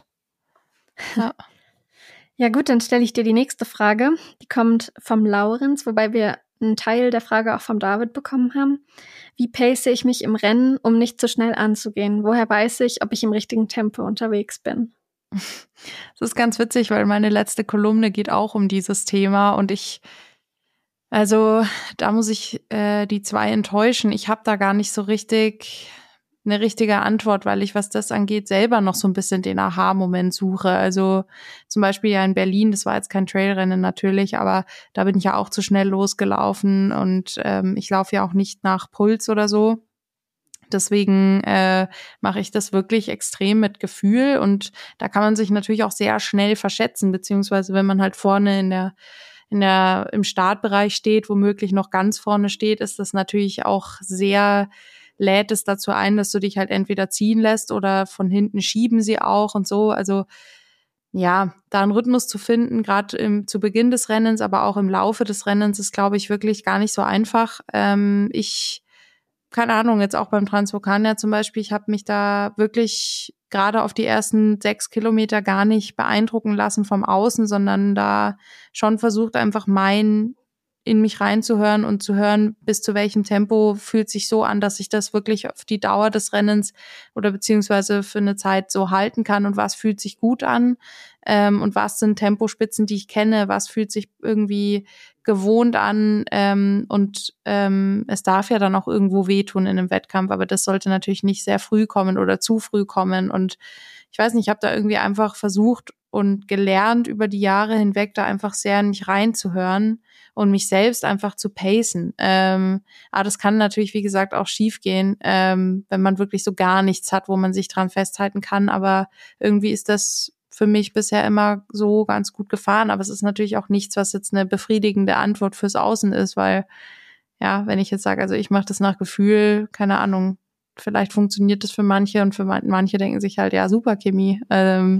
Speaker 3: Ja. Ja gut, dann stelle ich dir die nächste Frage. Die kommt vom Laurenz, wobei wir einen Teil der Frage auch vom David bekommen haben. Wie pace ich mich im Rennen, um nicht zu schnell anzugehen? Woher weiß ich, ob ich im richtigen Tempo unterwegs bin?
Speaker 2: Das ist ganz witzig, weil meine letzte Kolumne geht auch um dieses Thema und ich, also da muss ich äh, die zwei enttäuschen. Ich habe da gar nicht so richtig eine richtige Antwort, weil ich, was das angeht, selber noch so ein bisschen den Aha-Moment suche. Also zum Beispiel ja in Berlin, das war jetzt kein Trailrennen natürlich, aber da bin ich ja auch zu schnell losgelaufen und ähm, ich laufe ja auch nicht nach Puls oder so. Deswegen äh, mache ich das wirklich extrem mit Gefühl und da kann man sich natürlich auch sehr schnell verschätzen, beziehungsweise wenn man halt vorne in der in der im Startbereich steht, womöglich noch ganz vorne steht, ist das natürlich auch sehr, lädt es dazu ein, dass du dich halt entweder ziehen lässt oder von hinten schieben sie auch und so. Also ja, da einen Rhythmus zu finden, gerade im zu Beginn des Rennens, aber auch im Laufe des Rennens, ist, glaube ich, wirklich gar nicht so einfach. Ähm, ich, keine Ahnung, jetzt auch beim Transvulkanier zum Beispiel, ich habe mich da wirklich gerade auf die ersten sechs Kilometer gar nicht beeindrucken lassen vom Außen, sondern da schon versucht, einfach mein in mich reinzuhören und zu hören, bis zu welchem Tempo fühlt sich so an, dass ich das wirklich auf die Dauer des Rennens oder beziehungsweise für eine Zeit so halten kann und was fühlt sich gut an ähm, und was sind Tempospitzen, die ich kenne, was fühlt sich irgendwie gewohnt an ähm, und ähm, es darf ja dann auch irgendwo wehtun in einem Wettkampf, aber das sollte natürlich nicht sehr früh kommen oder zu früh kommen und ich weiß nicht, ich habe da irgendwie einfach versucht, und gelernt, über die Jahre hinweg da einfach sehr in mich reinzuhören und mich selbst einfach zu pacen. Ähm, aber das kann natürlich, wie gesagt, auch schief gehen, ähm, wenn man wirklich so gar nichts hat, wo man sich dran festhalten kann. Aber irgendwie ist das für mich bisher immer so ganz gut gefahren. Aber es ist natürlich auch nichts, was jetzt eine befriedigende Antwort fürs Außen ist, weil, ja, wenn ich jetzt sage, also ich mache das nach Gefühl, keine Ahnung, vielleicht funktioniert das für manche und für manche denken sich halt, ja, super Chemie. Ähm,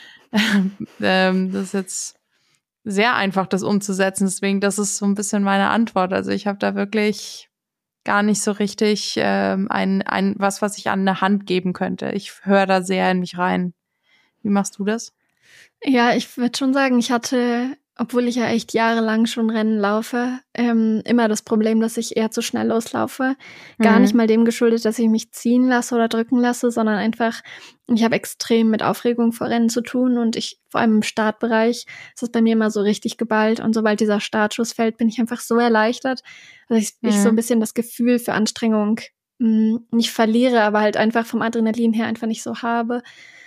Speaker 2: ähm, das ist jetzt sehr einfach, das umzusetzen. Deswegen, das ist so ein bisschen meine Antwort. Also ich habe da wirklich gar nicht so richtig ähm, ein, ein was, was ich an eine Hand geben könnte. Ich höre da sehr in mich rein. Wie machst du das?
Speaker 3: Ja, ich würde schon sagen, ich hatte, obwohl ich ja echt jahrelang schon Rennen laufe, ähm, immer das Problem, dass ich eher zu schnell loslaufe. Gar
Speaker 2: Mhm.
Speaker 3: nicht mal dem geschuldet, dass ich mich ziehen lasse oder drücken lasse, sondern einfach, ich habe extrem mit Aufregung vor Rennen zu tun und ich, vor allem im Startbereich, ist es bei mir immer so richtig geballt und sobald dieser Startschuss fällt, bin ich einfach so erleichtert, dass ich,
Speaker 2: Mhm.
Speaker 3: ich so ein bisschen das Gefühl für Anstrengung mh, nicht verliere, aber halt einfach vom Adrenalin her einfach nicht so habe.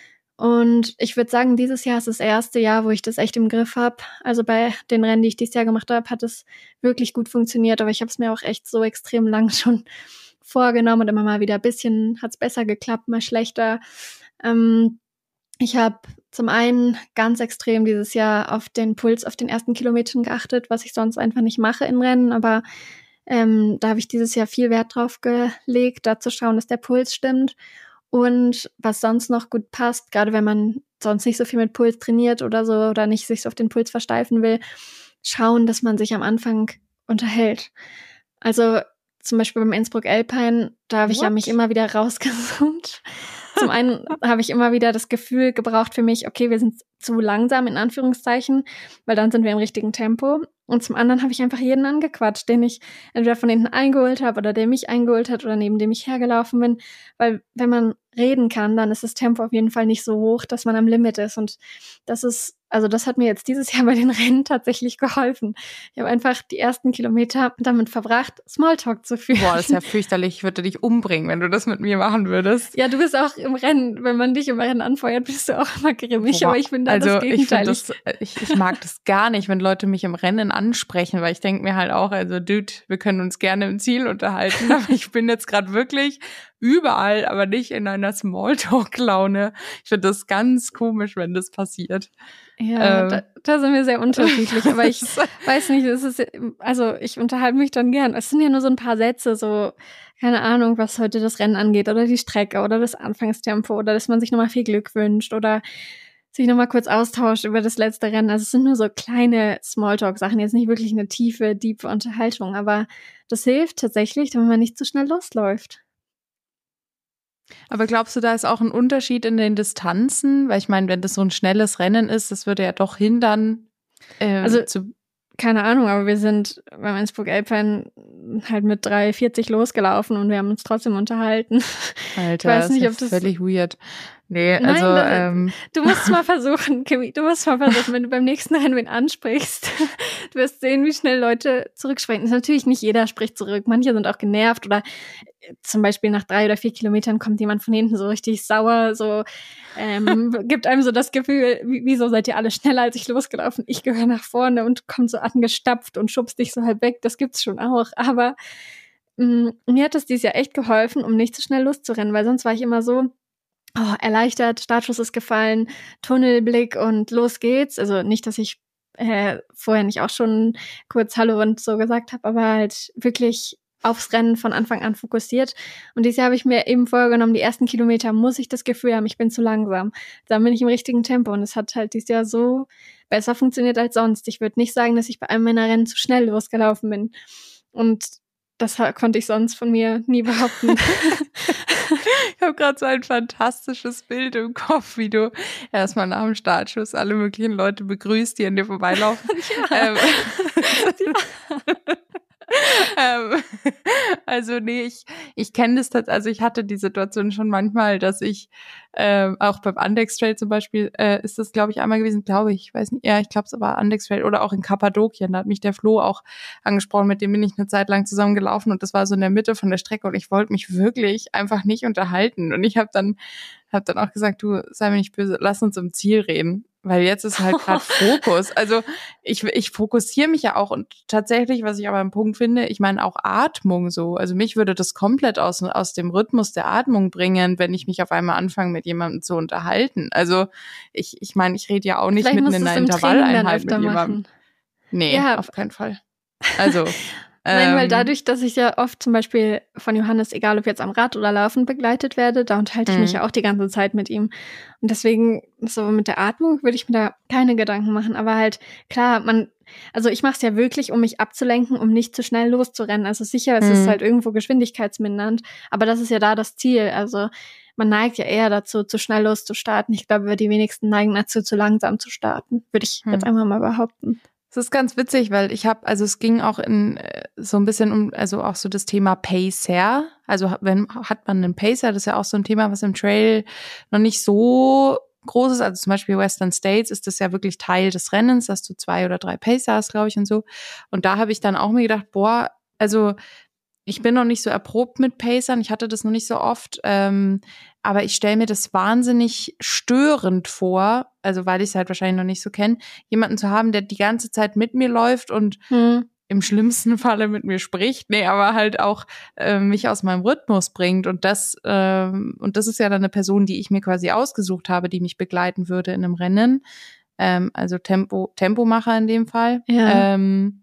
Speaker 3: Und ich würde sagen, dieses Jahr ist das erste Jahr, wo ich das echt im Griff habe. Also bei den Rennen, die ich dieses Jahr gemacht habe, hat es wirklich gut funktioniert. Aber ich habe es mir auch echt so extrem lang schon vorgenommen und immer mal wieder ein bisschen hat es besser geklappt, mal schlechter. Ähm, ich habe zum einen ganz extrem dieses Jahr auf den Puls auf den ersten Kilometern geachtet, was ich sonst einfach nicht mache in Rennen. Aber ähm, da habe ich dieses Jahr viel Wert drauf gelegt, da zu schauen, dass der Puls stimmt. Und was sonst noch gut passt, gerade wenn man sonst nicht so viel mit Puls trainiert oder so oder nicht sich so auf den Puls versteifen will, schauen, dass man sich am Anfang unterhält. Also zum Beispiel beim Innsbruck Alpine, da habe ich ja
Speaker 2: What?
Speaker 3: mich immer wieder rausgezoomt. Zum einen habe ich immer wieder das Gefühl gebraucht für mich, okay, wir sind zu langsam in Anführungszeichen, weil dann sind wir im richtigen Tempo. Und zum anderen habe ich einfach jeden angequatscht, den ich entweder von hinten eingeholt habe oder der mich eingeholt hat oder neben dem ich hergelaufen bin. Weil wenn man reden kann, dann ist das Tempo auf jeden Fall nicht so hoch, dass man am Limit ist. Und das ist, also das hat mir jetzt dieses Jahr bei den Rennen tatsächlich geholfen. Ich habe einfach die ersten Kilometer damit verbracht, Smalltalk zu führen.
Speaker 2: Boah, das ist ja fürchterlich. Ich würde dich umbringen, wenn du das mit mir machen würdest.
Speaker 3: Ja, du bist auch im Rennen, wenn man dich im Rennen anfeuert, bist du auch immer grimmig,
Speaker 2: Boah,
Speaker 3: aber ich bin da
Speaker 2: also
Speaker 3: das Gegenteil.
Speaker 2: Ich, find das, ich, ich mag das gar nicht, wenn Leute mich im Rennen ansprechen, weil ich denke mir halt auch, also Dude, wir können uns gerne im Ziel unterhalten, aber ich bin jetzt gerade wirklich überall, aber nicht in einer Smalltalk-Laune. Ich finde das ganz komisch, wenn das passiert.
Speaker 3: Ja,
Speaker 2: ähm.
Speaker 3: da, da sind wir sehr unterschiedlich, aber ich weiß nicht, es ist, also ich unterhalte mich dann gern. Es sind ja nur so ein paar Sätze, so, keine Ahnung, was heute das Rennen angeht oder die Strecke oder das Anfangstempo oder dass man sich nochmal viel Glück wünscht oder sich nochmal kurz austauscht über das letzte Rennen. Also es sind nur so kleine Smalltalk-Sachen, jetzt nicht wirklich eine tiefe, tiefe Unterhaltung, aber das hilft tatsächlich, damit man nicht zu schnell losläuft.
Speaker 2: Aber glaubst du, da ist auch ein Unterschied in den Distanzen? Weil ich meine, wenn das so ein schnelles Rennen ist, das würde ja doch hindern. Äh,
Speaker 3: also
Speaker 2: zu
Speaker 3: keine Ahnung, aber wir sind beim Innsbruck Alpine halt mit drei vierzig losgelaufen und wir haben uns trotzdem unterhalten.
Speaker 2: Alter,
Speaker 3: ich weiß nicht,
Speaker 2: das
Speaker 3: ob das
Speaker 2: völlig weird. Nee,
Speaker 3: Nein,
Speaker 2: also
Speaker 3: das,
Speaker 2: ähm,
Speaker 3: du musst mal versuchen, Kimi, du musst mal versuchen, wenn du beim nächsten Rennen wen ansprichst, du wirst sehen, wie schnell Leute zurücksprechen. Ist natürlich nicht jeder spricht zurück, manche sind auch genervt oder zum Beispiel nach drei oder vier Kilometern kommt jemand von hinten so richtig sauer, so ähm, gibt einem so das Gefühl, wieso seid ihr alle schneller als ich losgelaufen? Ich gehöre nach vorne und kommt so angestapft und schubst dich so halb weg. Das gibt's schon auch, aber mh, mir hat das dieses Jahr echt geholfen, um nicht zu schnell loszurennen, weil sonst war ich immer so, oh, erleichtert, Startschuss ist gefallen, Tunnelblick und los geht's. Also nicht, dass ich äh, vorher nicht auch schon kurz Hallo und so gesagt habe, aber halt wirklich aufs Rennen von Anfang an fokussiert. Und dieses Jahr habe ich mir eben vorgenommen, die ersten Kilometer muss ich das Gefühl haben, ich bin zu langsam. Dann bin ich im richtigen Tempo. Und es hat halt dieses Jahr so besser funktioniert als sonst. Ich würde nicht sagen, dass ich bei einem meiner Rennen zu schnell losgelaufen bin. Und das konnte ich sonst von mir nie behaupten.
Speaker 2: Ich habe gerade so ein fantastisches Bild im Kopf, wie du erstmal nach dem Startschuss alle möglichen Leute begrüßt, die an dir vorbeilaufen. Ja. Ähm, ja. ähm, also nee, ich, ich kenne das tatsächlich, also ich hatte die Situation schon manchmal, dass ich ähm, auch beim Andex Trail zum Beispiel, äh, ist das glaube ich einmal gewesen, glaube ich, weiß nicht, ja, ich glaube es war Andex Trail oder auch in Kappadokien, da hat mich der Flo auch angesprochen, mit dem bin ich eine Zeit lang zusammen gelaufen und das war so in der Mitte von der Strecke und ich wollte mich wirklich einfach nicht unterhalten und ich habe dann, hab dann auch gesagt, du sei mir nicht böse, lass uns im Ziel reden. weil jetzt ist halt gerade Fokus. Also ich, ich fokussiere mich ja auch und tatsächlich, was ich aber einen Punkt finde, ich meine auch Atmung so. Also mich würde das komplett aus, aus dem Rhythmus der Atmung bringen, wenn ich mich auf einmal anfange, mit jemandem zu unterhalten. Also ich, ich meine, ich rede ja auch nicht
Speaker 3: Vielleicht
Speaker 2: mitten in einer Intervalleinheit mit jemandem.
Speaker 3: Machen.
Speaker 2: Nee,
Speaker 3: ja.
Speaker 2: auf keinen Fall. Also
Speaker 3: Nein, weil dadurch, dass ich ja oft zum Beispiel von Johannes, egal ob jetzt am Rad oder Laufen, begleitet werde, da unterhalte ich mich ja auch die ganze Zeit mit ihm. Und deswegen, so mit der Atmung würde ich mir da keine Gedanken machen. Aber halt, klar, man, also ich mache es ja wirklich, um mich abzulenken, um nicht zu schnell loszurennen. Also sicher, es mhm. ist halt irgendwo geschwindigkeitsmindernd, aber das ist ja da das Ziel. Also man neigt ja eher dazu, zu schnell loszustarten. Ich glaube, die wenigsten neigen dazu, zu langsam zu starten, würde ich mhm. jetzt einfach mal behaupten.
Speaker 2: Es ist ganz witzig, weil ich habe, also es ging auch in so ein bisschen um, also auch so das Thema Pacer. Also wenn hat man einen Pacer, das ist ja auch so ein Thema, was im Trail noch nicht so groß ist. Also zum Beispiel Western States ist das ja wirklich Teil des Rennens, dass du zwei oder drei Pacer hast, glaube ich, und so. Und da habe ich dann auch mir gedacht, boah, also ich bin noch nicht so erprobt mit Pacern, ich hatte das noch nicht so oft, ähm, aber ich stelle mir das wahnsinnig störend vor, also weil ich es halt wahrscheinlich noch nicht so kenne, jemanden zu haben, der die ganze Zeit mit mir läuft und hm. im schlimmsten Falle mit mir spricht, nee, aber halt auch äh, mich aus meinem Rhythmus bringt und das ähm, und das ist ja dann eine Person, die ich mir quasi ausgesucht habe, die mich begleiten würde in einem Rennen, ähm, also Tempo Tempomacher in dem Fall.
Speaker 3: Ja.
Speaker 2: Ähm,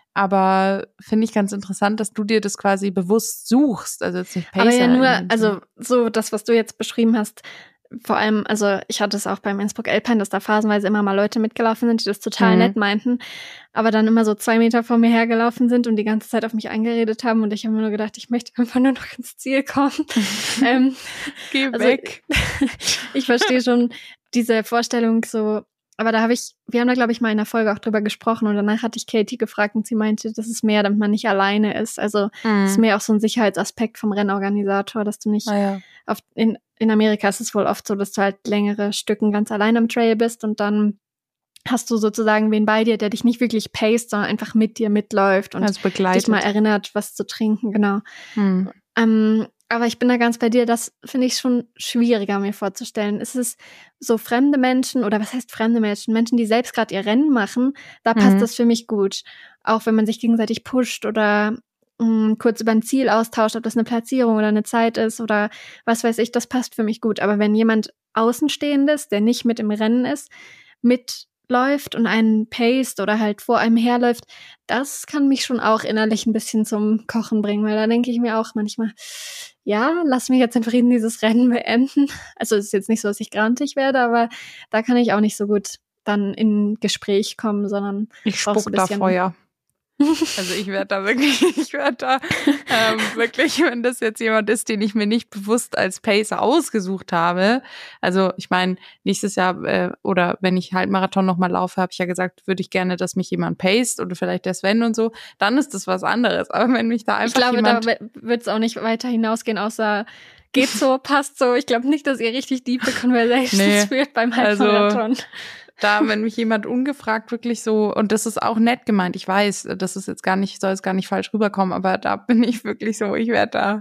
Speaker 2: Aber finde ich ganz interessant, dass du dir das quasi bewusst suchst, also jetzt nicht Pacer.
Speaker 3: Aber ja nur, also so das, was du jetzt beschrieben hast, vor allem, also ich hatte es auch beim Innsbruck Alpine, dass da phasenweise immer mal Leute mitgelaufen sind, die das total mhm. nett meinten, aber dann immer so zwei Meter vor mir hergelaufen sind und die ganze Zeit auf mich eingeredet haben und ich habe mir nur gedacht, ich möchte einfach nur noch ins Ziel kommen. ähm,
Speaker 2: Geh
Speaker 3: also,
Speaker 2: weg.
Speaker 3: Ich verstehe schon diese Vorstellung so. Aber da habe ich, wir haben da, glaube ich, mal in der Folge auch drüber gesprochen und danach hatte ich Katie gefragt und sie meinte, das ist mehr, damit man nicht alleine ist. Also mhm. das ist mehr auch so ein Sicherheitsaspekt vom Rennorganisator, dass du nicht,
Speaker 2: ah, ja.
Speaker 3: auf, in, in Amerika ist es wohl oft so, dass du halt längere Stücken ganz allein am Trail bist und dann hast du sozusagen wen bei dir, der dich nicht wirklich paced, sondern einfach mit dir mitläuft und
Speaker 2: also begleitet.
Speaker 3: dich mal erinnert, was zu trinken, genau.
Speaker 2: Mhm.
Speaker 3: Ähm, Aber ich bin da ganz bei dir, das finde ich schon schwieriger mir vorzustellen. Es ist so fremde Menschen, oder was heißt fremde Menschen? Menschen, die selbst gerade ihr Rennen machen, da passt mhm. das für mich gut. Auch wenn man sich gegenseitig pusht oder mh, kurz über ein Ziel austauscht, ob das eine Platzierung oder eine Zeit ist oder was weiß ich, das passt für mich gut. Aber wenn jemand Außenstehendes, der nicht mit im Rennen ist, mitläuft und einen paced oder halt vor einem herläuft, das kann mich schon auch innerlich ein bisschen zum Kochen bringen, weil da denke ich mir auch manchmal, ja, lass mich jetzt in Frieden dieses Rennen beenden. Also es ist jetzt nicht so, dass ich grantig werde, aber da kann ich auch nicht so gut dann in Gespräch kommen, sondern
Speaker 2: ich spuck so da Feuer. Also ich werde da wirklich, ich werde da ähm, wirklich, wenn das jetzt jemand ist, den ich mir nicht bewusst als Pacer ausgesucht habe. Also ich meine, nächstes Jahr äh, oder wenn ich halt Marathon nochmal laufe, habe ich ja gesagt, würde ich gerne, dass mich jemand paced oder vielleicht der Sven und so. Dann ist das was anderes. Aber wenn mich da einfach
Speaker 3: Ich glaube,
Speaker 2: jemand...
Speaker 3: da wird es auch nicht weiter hinausgehen, außer geht so, passt so. Ich glaube nicht, dass ihr richtig diepe Conversations nee, führt beim Halbmarathon. Also
Speaker 2: da, wenn mich jemand ungefragt wirklich so, und das ist auch nett gemeint, ich weiß, das ist jetzt gar nicht, soll es gar nicht falsch rüberkommen, aber da bin ich wirklich so, ich werde da,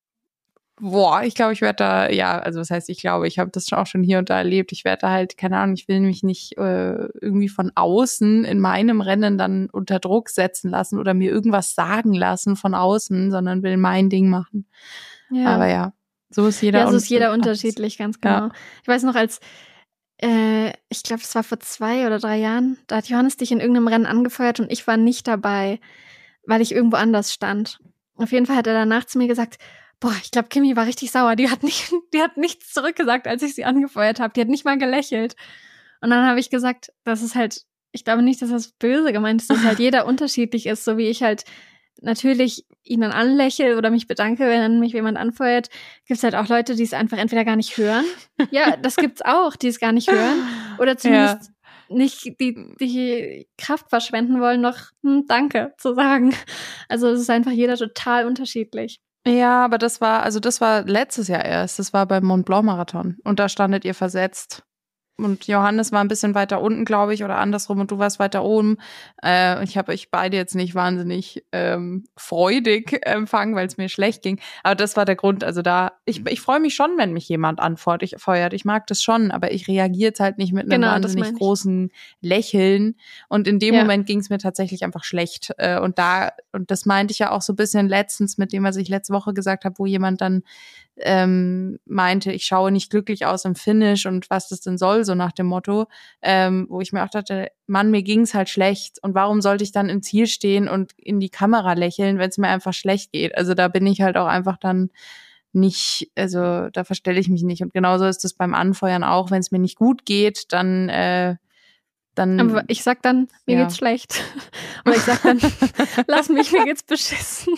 Speaker 2: boah, ich glaube, ich werde da, ja, also was heißt, ich glaube, ich habe das auch schon hier und da erlebt, ich werde da halt, keine Ahnung, ich will mich nicht äh, irgendwie von außen in meinem Rennen dann unter Druck setzen lassen oder mir irgendwas sagen lassen von außen, sondern will mein Ding machen. Ja. Aber ja, so ist jeder.
Speaker 3: Ja, so ist jeder unterschiedlich, ganz genau. Ja. Ich weiß noch, als Äh, ich glaube, es war vor zwei oder drei Jahren, da hat Johannes dich in irgendeinem Rennen angefeuert und ich war nicht dabei, weil ich irgendwo anders stand. Auf jeden Fall hat er danach zu mir gesagt, boah, ich glaube, Kimi war richtig sauer. Die hat nicht, die hat nichts zurückgesagt, als ich sie angefeuert habe. Die hat nicht mal gelächelt. Und dann habe ich gesagt, das ist halt, ich glaube nicht, dass das böse gemeint ist, dass halt jeder unterschiedlich ist, so wie ich halt natürlich ihn dann anlächle oder mich bedanke, wenn mich jemand anfeuert, gibt es halt auch Leute, die es einfach entweder gar nicht hören. Ja, das gibt's auch, die es gar nicht hören. Oder zumindest ja. nicht die, die Kraft verschwenden wollen, noch hm, Danke zu sagen. Also es ist einfach jeder total unterschiedlich.
Speaker 2: Ja, aber das war, also das war letztes Jahr erst. Das war beim Mont Blanc Marathon. Und da standet ihr versetzt. und Johannes war ein bisschen weiter unten, glaube ich, oder andersrum und du warst weiter oben. Äh, ich habe euch beide jetzt nicht wahnsinnig ähm, freudig empfangen, weil es mir schlecht ging. Aber das war der Grund. Also da, ich, ich freue mich schon, wenn mich jemand anfeuert. Ich mag das schon, aber ich reagiere jetzt halt nicht mit einem
Speaker 3: Genau,
Speaker 2: wahnsinnig großen Lächeln. Und in dem
Speaker 3: Ja.
Speaker 2: Moment ging es mir tatsächlich einfach schlecht. Äh, und da, und das meinte ich ja auch so ein bisschen letztens mit dem, was ich letzte Woche gesagt habe, wo jemand dann ähm, meinte, ich schaue nicht glücklich aus im Finish und was das denn soll, so nach dem Motto, ähm, wo ich mir auch dachte, Mann, mir ging's halt schlecht und warum sollte ich dann im Ziel stehen und in die Kamera lächeln, wenn es mir einfach schlecht geht? Also da bin ich halt auch einfach dann nicht, also da verstelle ich mich nicht und genauso ist es beim Anfeuern auch, wenn es mir nicht gut geht, dann äh, dann
Speaker 3: Aber ich sag dann, mir
Speaker 2: ja.
Speaker 3: geht's schlecht. Oder ich sag dann, lass mich, mir geht's beschissen.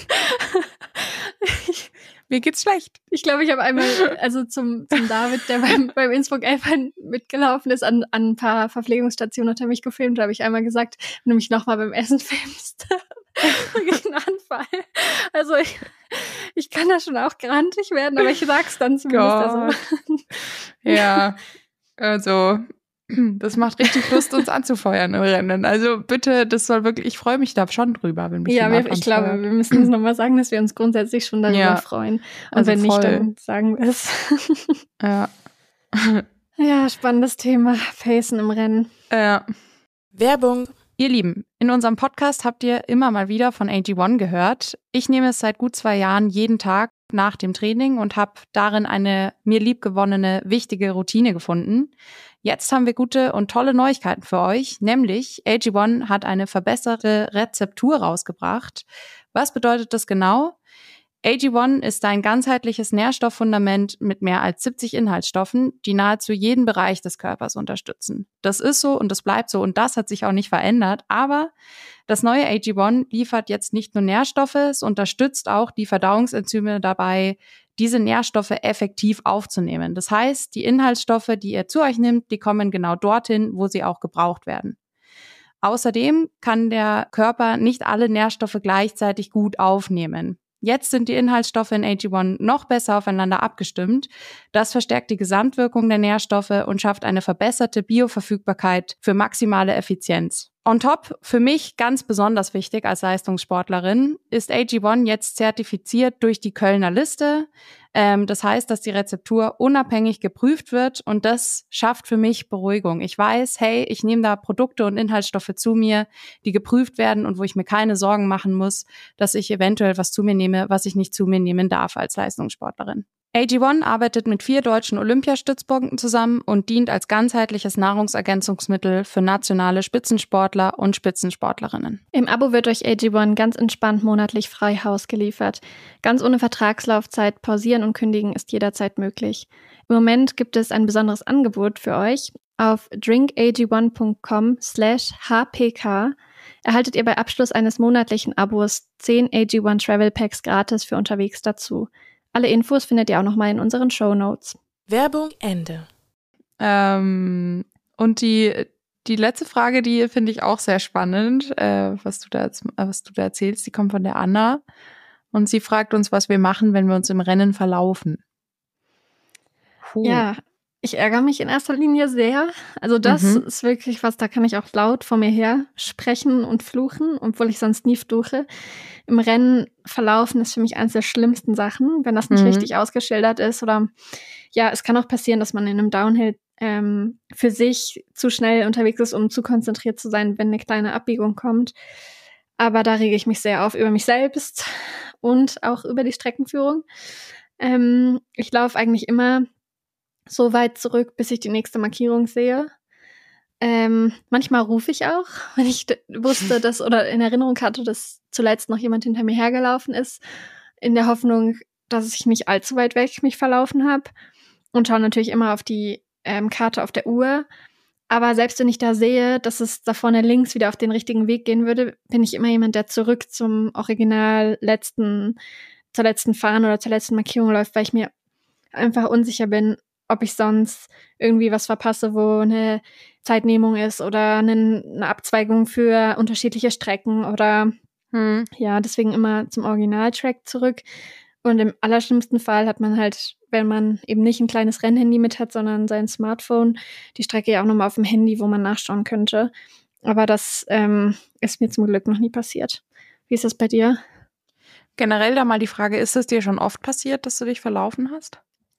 Speaker 3: Ich,
Speaker 2: mir geht's schlecht.
Speaker 3: Ich glaube, ich habe einmal, also zum, zum David, der beim, beim Innsbruck Elfern mitgelaufen ist, an, an ein paar Verpflegungsstationen hat er mich gefilmt, da habe ich einmal gesagt, wenn du mich nochmal beim Essen filmst, kriege ich einen Anfall. Also ich, ich kann da schon auch grantig werden, aber ich sag's dann zumindest. Also.
Speaker 2: Ja, also das macht richtig Lust, uns anzufeuern im Rennen. Also bitte, das soll wirklich, ich freue mich da schon drüber, wenn mich
Speaker 3: Ja,
Speaker 2: jemand
Speaker 3: wir, ich glaube, wir müssen uns nochmal sagen, dass wir uns grundsätzlich schon darüber
Speaker 2: ja.
Speaker 3: freuen. Und
Speaker 2: also
Speaker 3: wenn
Speaker 2: voll.
Speaker 3: nicht, dann sagen wir es.
Speaker 2: Ja.
Speaker 3: Ja, spannendes Thema. Pacen im Rennen.
Speaker 2: Ja.
Speaker 1: Werbung.
Speaker 2: Ihr Lieben, in unserem Podcast habt ihr immer mal wieder von A G eins gehört. Ich nehme es seit gut zwei Jahren jeden Tag nach dem Training und habe darin eine mir liebgewonnene, wichtige Routine gefunden. Jetzt haben wir gute und tolle Neuigkeiten für euch, nämlich A G eins hat eine verbesserte Rezeptur rausgebracht. Was bedeutet das genau? A G eins ist ein ganzheitliches Nährstofffundament mit mehr als siebzig Inhaltsstoffen, die nahezu jeden Bereich des Körpers unterstützen. Das ist so und das bleibt so und das hat sich auch nicht verändert, aber das neue A G eins liefert jetzt nicht nur Nährstoffe, es unterstützt auch die Verdauungsenzyme dabei, diese Nährstoffe effektiv aufzunehmen. Das heißt, die Inhaltsstoffe, die ihr zu euch nimmt, die kommen genau dorthin, wo sie auch gebraucht werden. Außerdem kann der Körper nicht alle Nährstoffe gleichzeitig gut aufnehmen. Jetzt sind die Inhaltsstoffe in A G eins noch besser aufeinander abgestimmt. Das verstärkt die Gesamtwirkung der Nährstoffe und schafft eine verbesserte Bioverfügbarkeit für maximale Effizienz. On top, für mich ganz besonders wichtig als Leistungssportlerin, ist A G eins jetzt zertifiziert durch die Kölner Liste. Ähm, das heißt, dass die Rezeptur unabhängig geprüft wird und das schafft für mich Beruhigung. Ich weiß, hey, ich nehme da Produkte und Inhaltsstoffe zu mir, die geprüft werden und wo ich mir keine Sorgen machen muss, dass ich eventuell was zu mir nehme, was ich nicht zu mir nehmen darf als Leistungssportlerin. A G eins arbeitet mit vier deutschen Olympiastützpunkten zusammen und dient als ganzheitliches Nahrungsergänzungsmittel für nationale Spitzensportler und Spitzensportlerinnen.
Speaker 3: Im Abo wird euch A G eins ganz entspannt monatlich frei Haus geliefert. Ganz ohne Vertragslaufzeit, pausieren und kündigen ist jederzeit möglich. Im Moment gibt es ein besonderes Angebot für euch. Auf drinkag1.com slash hpk erhaltet ihr bei Abschluss eines monatlichen Abos zehn A G eins Travel Packs gratis für unterwegs dazu. Alle Infos findet ihr auch nochmal in unseren Shownotes.
Speaker 1: Werbung Ende.
Speaker 2: Ähm, und die, die letzte Frage, die finde ich auch sehr spannend, äh, was du da, was du da erzählst, die kommt von der Anna. Und sie fragt uns, was wir machen, wenn wir uns im Rennen verlaufen. Puh.
Speaker 3: Ja, ich ärgere mich in erster Linie sehr. Also das
Speaker 2: Mhm.
Speaker 3: ist wirklich was, da kann ich auch laut vor mir her sprechen und fluchen, obwohl ich sonst nie fluche. Im Rennen verlaufen ist für mich eines der schlimmsten Sachen, wenn das nicht
Speaker 2: Mhm.
Speaker 3: richtig ausgeschildert ist. Oder ja, es kann auch passieren, dass man in einem Downhill ähm, für sich zu schnell unterwegs ist, um zu konzentriert zu sein, wenn eine kleine Abbiegung kommt. Aber da rege ich mich sehr auf über mich selbst und auch über die Streckenführung. Ähm, ich laufe eigentlich immer so weit zurück, bis ich die nächste Markierung sehe. Ähm, manchmal rufe ich auch, wenn ich d- wusste, dass oder in Erinnerung hatte, dass zuletzt noch jemand hinter mir hergelaufen ist, in der Hoffnung, dass ich nicht allzu weit weg mich verlaufen habe. Und schaue natürlich immer auf die ähm, Karte auf der Uhr. Aber selbst wenn ich da sehe, dass es da vorne links wieder auf den richtigen Weg gehen würde, bin ich immer jemand, der zurück zum Original letzten, zur letzten Fahne oder zur letzten Markierung läuft, weil ich mir einfach unsicher bin, ob ich sonst irgendwie was verpasse, wo eine Zeitnehmung ist oder eine, eine Abzweigung für unterschiedliche Strecken oder
Speaker 2: Mhm.
Speaker 3: ja, deswegen immer zum Originaltrack zurück. Und im allerschlimmsten Fall hat man halt, wenn man eben nicht ein kleines Rennhandy mit hat, sondern sein Smartphone, die Strecke ja auch nochmal auf dem Handy, wo man nachschauen könnte. Aber das ähm, ist mir zum Glück noch nie passiert. Wie ist das bei dir?
Speaker 2: Generell da mal die Frage, ist es dir schon oft passiert, dass du dich verlaufen hast?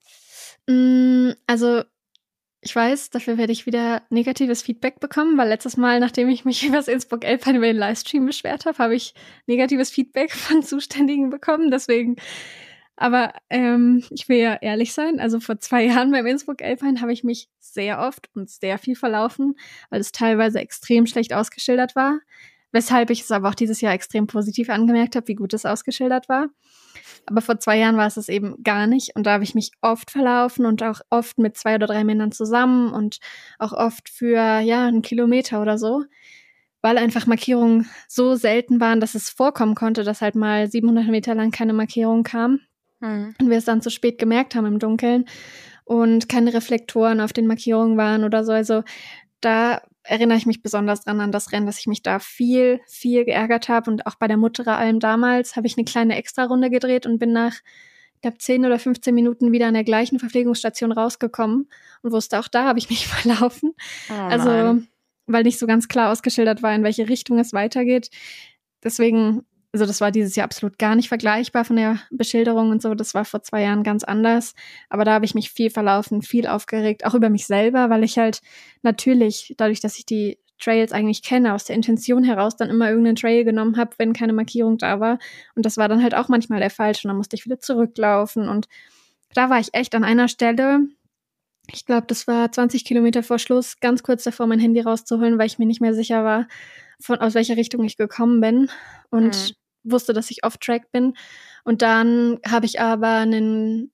Speaker 3: Mm, also ich weiß, dafür werde ich wieder negatives Feedback bekommen, weil letztes Mal, nachdem ich mich über das Innsbruck Alpine über den Livestream beschwert habe, habe ich negatives Feedback von Zuständigen bekommen. Deswegen, aber ähm, ich will ja ehrlich sein, also vor zwei Jahren beim Innsbruck Alpine habe ich mich sehr oft und sehr viel verlaufen, weil es teilweise extrem schlecht ausgeschildert war. Weshalb ich es aber auch dieses Jahr extrem positiv angemerkt habe, wie gut es ausgeschildert war. Aber vor zwei Jahren war es es eben gar nicht. Und da habe ich mich oft verlaufen und auch oft mit zwei oder drei Männern zusammen und auch oft für, ja, einen Kilometer oder so. Weil einfach Markierungen so selten waren, dass es vorkommen konnte, dass halt mal siebenhundert Meter lang keine Markierung kam. Mhm. Und wir es dann zu spät gemerkt haben im Dunkeln und keine Reflektoren auf den Markierungen waren oder so. Also da erinnere ich mich besonders dran an das Rennen, dass ich mich da viel, viel geärgert habe. Und auch bei der Mutterer Alm damals habe ich eine kleine Extrarunde gedreht und bin nach, ich glaube, zehn oder fünfzehn Minuten wieder an der gleichen Verpflegungsstation rausgekommen und wusste, auch da habe ich mich verlaufen. Oh also, weil nicht so ganz klar ausgeschildert war, in welche Richtung es weitergeht. Deswegen, also das war dieses Jahr absolut gar nicht vergleichbar von der Beschilderung und so. Das war vor zwei Jahren ganz anders. Aber da habe ich mich viel verlaufen, viel aufgeregt, auch über mich selber, weil ich halt natürlich, dadurch, dass ich die Trails eigentlich kenne, aus der Intention heraus dann immer irgendeinen Trail genommen habe, wenn keine Markierung da war. Und das war dann halt auch manchmal der falsche. Und dann musste ich wieder zurücklaufen. Und da war ich echt an einer Stelle, ich glaube, das war zwanzig Kilometer vor Schluss, ganz kurz davor, mein Handy rauszuholen, weil ich mir nicht mehr sicher war, von aus welcher Richtung ich gekommen bin. Und mhm. wusste, dass ich off-track bin. Und dann habe ich aber einen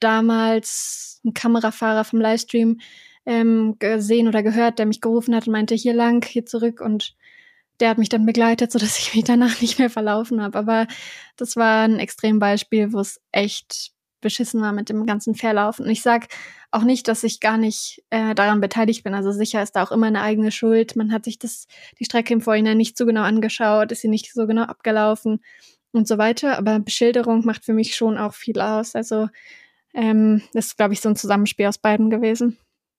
Speaker 3: damals einen Kamerafahrer vom Livestream ähm, gesehen oder gehört, der mich gerufen hat und meinte, hier lang, hier zurück. Und der hat mich dann begleitet, sodass ich mich danach nicht mehr verlaufen habe. Aber das war ein Extrembeispiel, wo es echt beschissen war mit dem ganzen Verlaufen. Und ich sag auch nicht, dass ich gar nicht äh, daran beteiligt bin. Also sicher ist da auch immer eine eigene Schuld. Man hat sich das die Strecke im Vorhinein nicht so genau angeschaut, ist sie nicht so genau abgelaufen und so weiter. Aber Beschilderung macht für mich schon auch viel aus. Also ähm, das ist, glaube ich, so ein Zusammenspiel aus beiden gewesen.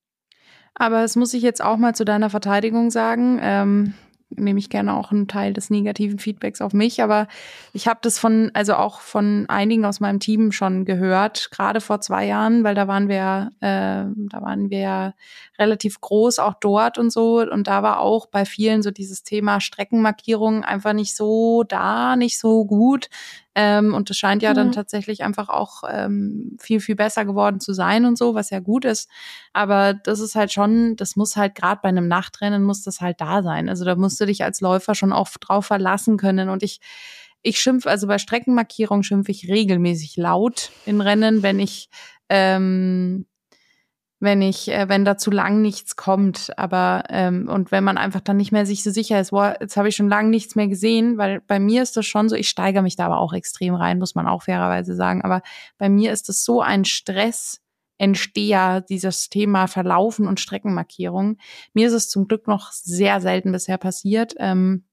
Speaker 2: Aber es muss ich jetzt auch mal zu deiner Verteidigung sagen, ähm, nehme ich gerne auch einen Teil des negativen Feedbacks auf mich, aber ich habe das von, also auch von einigen aus meinem Team schon gehört, gerade vor zwei Jahren, weil da waren wir, äh, da waren wir ja relativ groß, auch dort und so, und da war auch bei vielen so dieses Thema Streckenmarkierung einfach nicht so da, nicht so gut. Ähm, und das scheint ja mhm. dann tatsächlich einfach auch ähm, viel, viel besser geworden zu sein und so, was ja gut ist. Aber das ist halt schon, das muss halt gerade bei einem Nachtrennen, muss das halt da sein. Also da musst du dich als Läufer schon oft drauf verlassen können. Und ich ich schimpf, also bei Streckenmarkierung schimpfe ich regelmäßig laut in Rennen, wenn ich ähm, wenn ich, äh, wenn da zu lang nichts kommt, aber ähm, und wenn man einfach dann nicht mehr sich so sicher ist, boah, jetzt habe ich schon lange nichts mehr gesehen, weil bei mir ist das schon so, ich steigere mich da aber auch extrem rein, muss man auch fairerweise sagen, aber bei mir ist das so ein Stressentsteher, dieses Thema Verlaufen und Streckenmarkierung. Mir ist es zum Glück noch sehr selten bisher passiert. Ähm,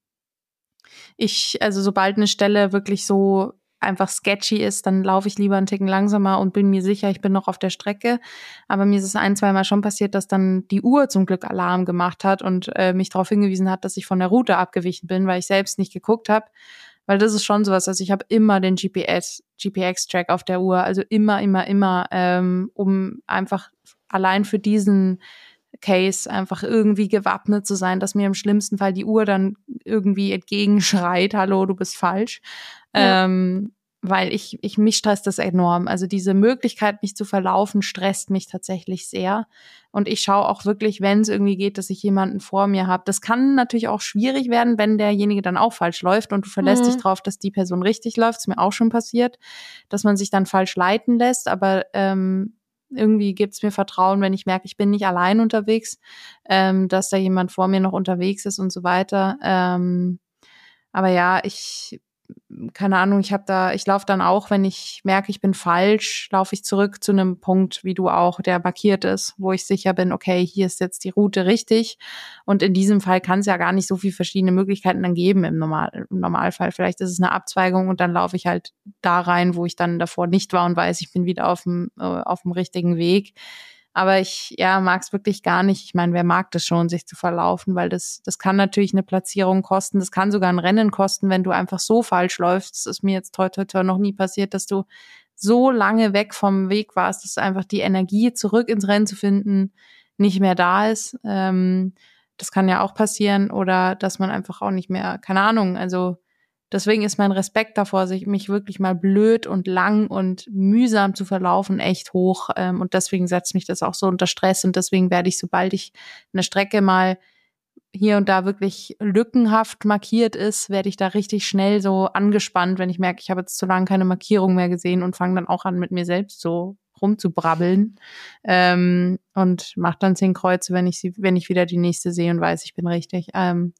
Speaker 2: ich, also sobald eine Stelle wirklich so einfach sketchy ist, dann laufe ich lieber einen Ticken langsamer und bin mir sicher, ich bin noch auf der Strecke. Aber mir ist es ein, zwei Mal schon passiert, dass dann die Uhr zum Glück Alarm gemacht hat und äh, mich darauf hingewiesen hat, dass ich von der Route abgewichen bin, weil ich selbst nicht geguckt habe. Weil das ist schon sowas, also ich habe immer den G P S, G P X-Track auf der Uhr, also immer, immer, immer, ähm, um einfach allein für diesen Case einfach irgendwie gewappnet zu sein, dass mir im schlimmsten Fall die Uhr dann irgendwie entgegenschreit, hallo, du bist falsch. Ja. Ähm, weil ich, ich, mich stresst das enorm. Also diese Möglichkeit, mich zu verlaufen, stresst mich tatsächlich sehr. Und ich schaue auch wirklich, wenn es irgendwie geht, dass ich jemanden vor mir habe. Das kann natürlich auch schwierig werden, wenn derjenige dann auch falsch läuft und du verlässt mhm. dich drauf, dass die Person richtig läuft. Ist mir auch schon passiert, dass man sich dann falsch leiten lässt. Aber ähm, irgendwie gibt's mir Vertrauen, wenn ich merke, ich bin nicht allein unterwegs, ähm, dass da jemand vor mir noch unterwegs ist und so weiter. Ähm, aber ja, ich keine Ahnung, ich habe da, ich laufe dann auch, wenn ich merke, ich bin falsch, laufe ich zurück zu einem Punkt, wie du auch, der markiert ist, wo ich sicher bin, okay, hier ist jetzt die Route richtig. Und in diesem Fall kann es ja gar nicht so viele verschiedene Möglichkeiten dann geben im, Normal, im Normalfall. Vielleicht ist es eine Abzweigung und dann laufe ich halt da rein, wo ich dann davor nicht war und weiß, ich bin wieder auf dem, äh, auf dem richtigen Weg. Aber ich ja mag es wirklich gar nicht. Ich meine, wer mag das schon, sich zu verlaufen, weil das das kann natürlich eine Platzierung kosten. Das kann sogar ein Rennen kosten, wenn du einfach so falsch läufst. Das ist mir jetzt toi toi toi noch nie passiert, dass du so lange weg vom Weg warst, dass einfach die Energie, zurück ins Rennen zu finden, nicht mehr da ist. Ähm, das kann ja auch passieren. Oder dass man einfach auch nicht mehr, keine Ahnung, also deswegen ist mein Respekt davor, sich mich wirklich mal blöd und lang und mühsam zu verlaufen, echt hoch. Ähm, und deswegen setzt mich das auch so unter Stress. Und deswegen werde ich, sobald ich eine Strecke mal hier und da wirklich lückenhaft markiert ist, werde ich da richtig schnell so angespannt, wenn ich merke, ich habe jetzt zu lange keine Markierung mehr gesehen und fange dann auch an, mit mir selbst so rumzubrabbeln. Ähm, und mache dann zehn Kreuze, wenn ich sie, wenn ich wieder die nächste sehe und weiß, ich bin richtig. Ähm,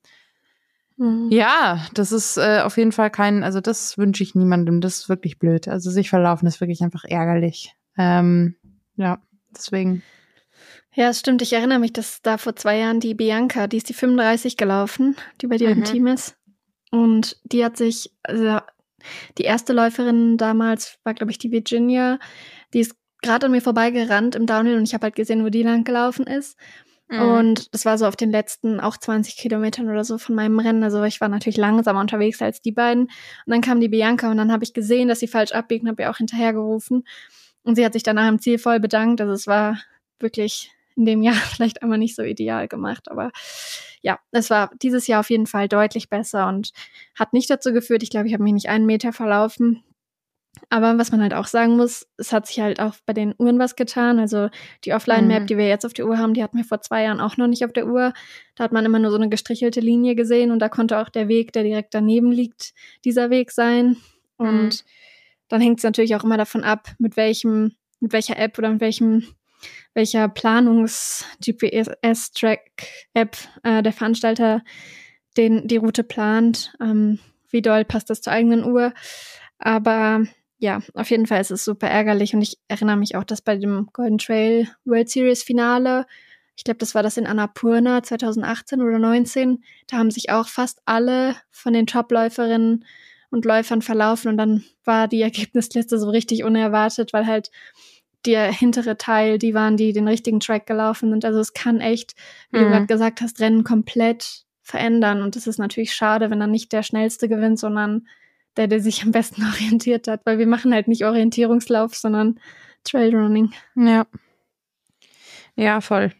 Speaker 2: Ja, das ist äh, auf jeden Fall kein, also das wünsche ich niemandem, das ist wirklich blöd. Also sich verlaufen ist wirklich einfach ärgerlich. Ähm, ja, deswegen.
Speaker 3: Ja, es stimmt. Ich erinnere mich, dass da vor zwei Jahren die Bianca, die ist die fünfunddreißig gelaufen, die bei dir
Speaker 2: Mhm.
Speaker 3: im Team ist. Und die hat sich, also die erste Läuferin damals war, glaube ich, die Virginia. Die ist gerade an mir vorbeigerannt im Downhill und ich habe halt gesehen, wo die lang gelaufen ist.
Speaker 2: Mhm.
Speaker 3: Und das war so auf den letzten auch zwanzig Kilometern oder so von meinem Rennen. Also ich war natürlich langsamer unterwegs als die beiden. Und dann kam die Bianca und dann habe ich gesehen, dass sie falsch abbiegt und habe ihr auch hinterhergerufen. Und sie hat sich danach im Ziel voll bedankt. Also es war wirklich in dem Jahr vielleicht einmal nicht so ideal gemacht. Aber ja, es war dieses Jahr auf jeden Fall deutlich besser und hat nicht dazu geführt. Ich glaube, ich habe mich nicht einen Meter verlaufen. Aber was man halt auch sagen muss, es hat sich halt auch bei den Uhren was getan. Also die Offline-Map,
Speaker 2: Mhm.
Speaker 3: die wir jetzt auf der Uhr haben, die hatten wir vor zwei Jahren auch noch nicht auf der Uhr. Da hat man immer nur so eine gestrichelte Linie gesehen und da konnte auch der Weg, der direkt daneben liegt, dieser Weg sein. Und
Speaker 2: Mhm.
Speaker 3: dann hängt es natürlich auch immer davon ab, mit welchem, mit welcher App oder mit welchem, welcher Planungs-G P S-Track-App äh, der Veranstalter den, die Route plant. Ähm, wie doll passt das zur eigenen Uhr? Aber ja, auf jeden Fall ist es super ärgerlich und ich erinnere mich auch, dass bei dem Golden Trail World Series Finale, ich glaube, das war das in Annapurna zwanzig achtzehn oder neunzehn, da haben sich auch fast alle von den Top-Läuferinnen und Läufern verlaufen und dann war die Ergebnisliste so richtig unerwartet, weil halt der hintere Teil, die waren, die den richtigen Track gelaufen sind. Also es kann echt, wie
Speaker 2: Mhm.
Speaker 3: du gerade gesagt hast, Rennen komplett verändern und es ist natürlich schade, wenn dann nicht der Schnellste gewinnt, sondern der, der sich am besten orientiert hat, weil wir machen halt nicht Orientierungslauf, sondern Trailrunning.
Speaker 2: Ja. Ja, voll.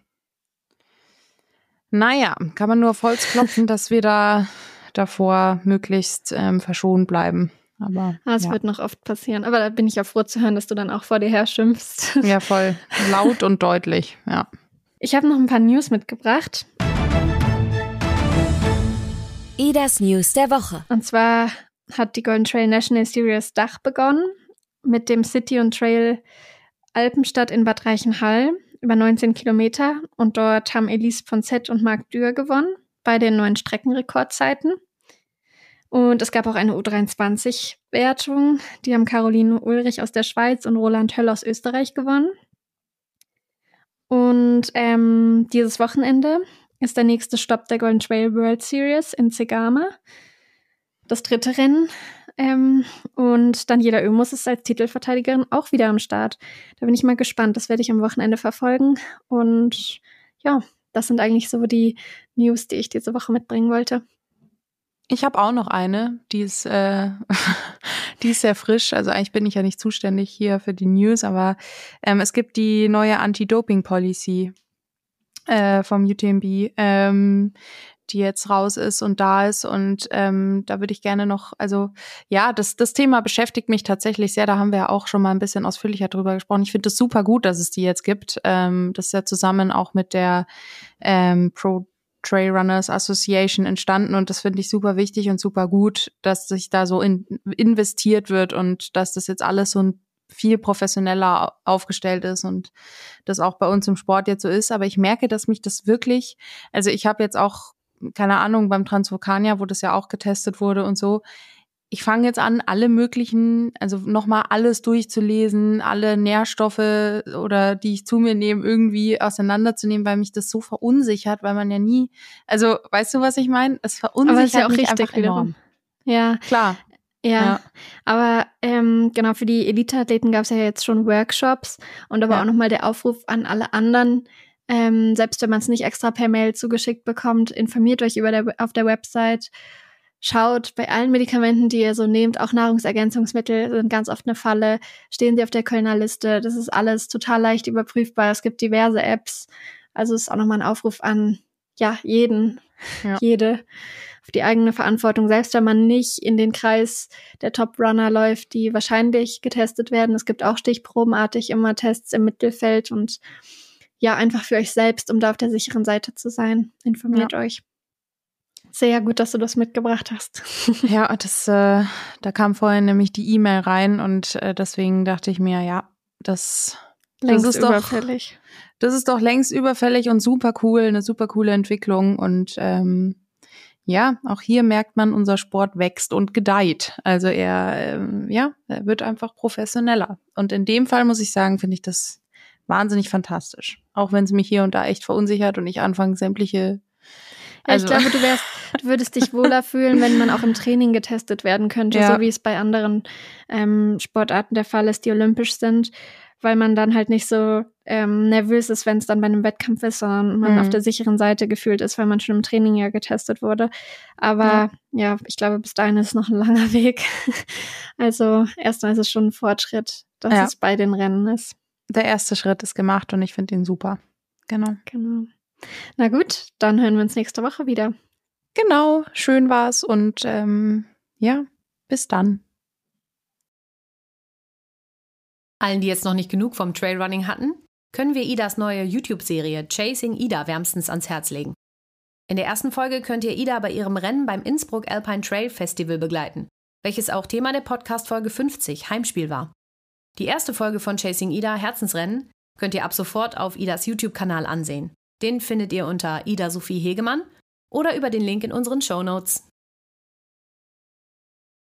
Speaker 2: Naja, kann man nur auf Holz klopfen, dass wir da davor möglichst ähm, verschont bleiben. Aber
Speaker 3: Ah, es
Speaker 2: ja.
Speaker 3: wird noch oft passieren. Aber da bin ich auch froh zu hören, dass du dann auch vor dir her schimpfst.
Speaker 2: Ja, voll. Laut und deutlich, ja.
Speaker 3: Ich habe noch ein paar News mitgebracht.
Speaker 4: Idas News der Woche.
Speaker 3: Und zwar hat die Golden Trail National Series Dach begonnen mit dem City und Trail Alpenstadt in Bad Reichenhall über neunzehn Kilometer. Und dort haben Elise Poncet und Marc Dürr gewonnen bei den neuen Streckenrekordzeiten. Und es gab auch eine U dreiundzwanzig-Wertung. Die haben Caroline Ulrich aus der Schweiz und Roland Höll aus Österreich gewonnen. Und ähm, dieses Wochenende ist der nächste Stopp der Golden Trail World Series in Zegama. Das dritte Rennen. Ähm, und Daniela Oemus ist als Titelverteidigerin auch wieder am Start. Da bin ich mal gespannt. Das werde ich am Wochenende verfolgen. Und ja, das sind eigentlich so die News, die ich diese Woche mitbringen wollte.
Speaker 2: Ich habe auch noch eine, die ist, äh, die ist sehr frisch. Also eigentlich bin ich ja nicht zuständig hier für die News, aber ähm, es gibt die neue Anti-Doping-Policy äh, vom U T M B, ähm, die jetzt raus ist und da ist. Und ähm, da würde ich gerne noch, also ja, das, das Thema beschäftigt mich tatsächlich sehr. Da haben wir ja auch schon mal ein bisschen ausführlicher drüber gesprochen. Ich finde es super gut, dass es die jetzt gibt. Ähm, das ist ja zusammen auch mit der ähm, Pro Trail Runners Association entstanden und das finde ich super wichtig und super gut, dass sich da so in, investiert wird und dass das jetzt alles so ein viel professioneller aufgestellt ist und das auch bei uns im Sport jetzt so ist. Aber ich merke, dass mich das wirklich, also ich habe jetzt auch, keine Ahnung, beim Transvulkanier, wo das ja auch getestet wurde und so, ich fange jetzt an, alle möglichen, also nochmal alles durchzulesen, alle Nährstoffe oder die ich zu mir nehme, irgendwie auseinanderzunehmen, weil mich das so verunsichert, weil man ja nie, also weißt du, was ich meine? Es verunsichert
Speaker 3: aber ist ja auch
Speaker 2: mich
Speaker 3: richtig
Speaker 2: einfach enorm.
Speaker 3: Ja,
Speaker 2: klar.
Speaker 3: Ja,
Speaker 2: Ja.
Speaker 3: aber ähm, genau, für die Elite-Athleten gab es ja jetzt schon Workshops und aber
Speaker 2: Ja.
Speaker 3: auch nochmal der Aufruf an alle anderen, ähm, selbst wenn man es nicht extra per Mail zugeschickt bekommt, informiert euch über der, auf der Website. Schaut bei allen Medikamenten, die ihr so nehmt, auch Nahrungsergänzungsmittel sind ganz oft eine Falle, stehen sie auf der Kölner Liste. Das ist alles total leicht überprüfbar. Es gibt diverse Apps. Also es ist auch nochmal ein Aufruf an ja jeden,
Speaker 2: Ja.
Speaker 3: jede, auf die eigene Verantwortung. Selbst wenn man nicht in den Kreis der Top-Runner läuft, die wahrscheinlich getestet werden. Es gibt auch stichprobenartig immer Tests im Mittelfeld und ja, einfach für euch selbst, um da auf der sicheren Seite zu sein. Informiert
Speaker 2: Ja.
Speaker 3: euch. Sehr gut, dass du das mitgebracht hast.
Speaker 2: Ja, das, äh, da kam vorhin nämlich die E-Mail rein und äh, deswegen dachte ich mir, ja, das,
Speaker 3: Längst
Speaker 2: das ist
Speaker 3: überfällig.
Speaker 2: Doch, das ist doch längst überfällig und super cool, eine super coole Entwicklung und ähm, ja, auch hier merkt man, unser Sport wächst und gedeiht. Also er, ähm, ja, er wird einfach professioneller. Und in dem Fall muss ich sagen, finde ich das wahnsinnig fantastisch. Auch wenn es mich hier und da echt verunsichert und ich anfange sämtliche
Speaker 3: Ja,
Speaker 2: Also,
Speaker 3: ich glaube, du wärst, du würdest dich wohler fühlen, wenn man auch im Training getestet werden könnte,
Speaker 2: Ja.
Speaker 3: so wie es bei anderen ähm, Sportarten der Fall ist, die olympisch sind, weil man dann halt nicht so ähm, nervös ist, wenn es dann bei einem Wettkampf ist, sondern man
Speaker 2: Mhm.
Speaker 3: auf der sicheren Seite gefühlt ist, weil man schon im Training ja getestet wurde. Aber ja, ja ich glaube, bis dahin ist noch ein langer Weg. Also erstmal ist es schon ein Fortschritt, dass
Speaker 2: Ja.
Speaker 3: es bei den Rennen ist.
Speaker 2: der erste Schritt ist gemacht und ich finde ihn super. Genau.
Speaker 3: Genau. Na gut, dann hören wir uns nächste Woche wieder.
Speaker 2: Genau, schön war's und ähm, ja, bis dann.
Speaker 5: Allen, die jetzt noch nicht genug vom Trailrunning hatten, können wir Idas neue YouTube-Serie Chasing Ida wärmstens ans Herz legen. In der ersten Folge könnt ihr Ida bei ihrem Rennen beim Innsbruck Alpine Trail Festival begleiten, welches auch Thema der Podcast-Folge fünfzig, Heimspiel, war. Die erste Folge von Chasing Ida, Herzensrennen, könnt ihr ab sofort auf Idas YouTube-Kanal ansehen. Den findet ihr unter Ida Sophie Hegemann oder über den Link in unseren Shownotes.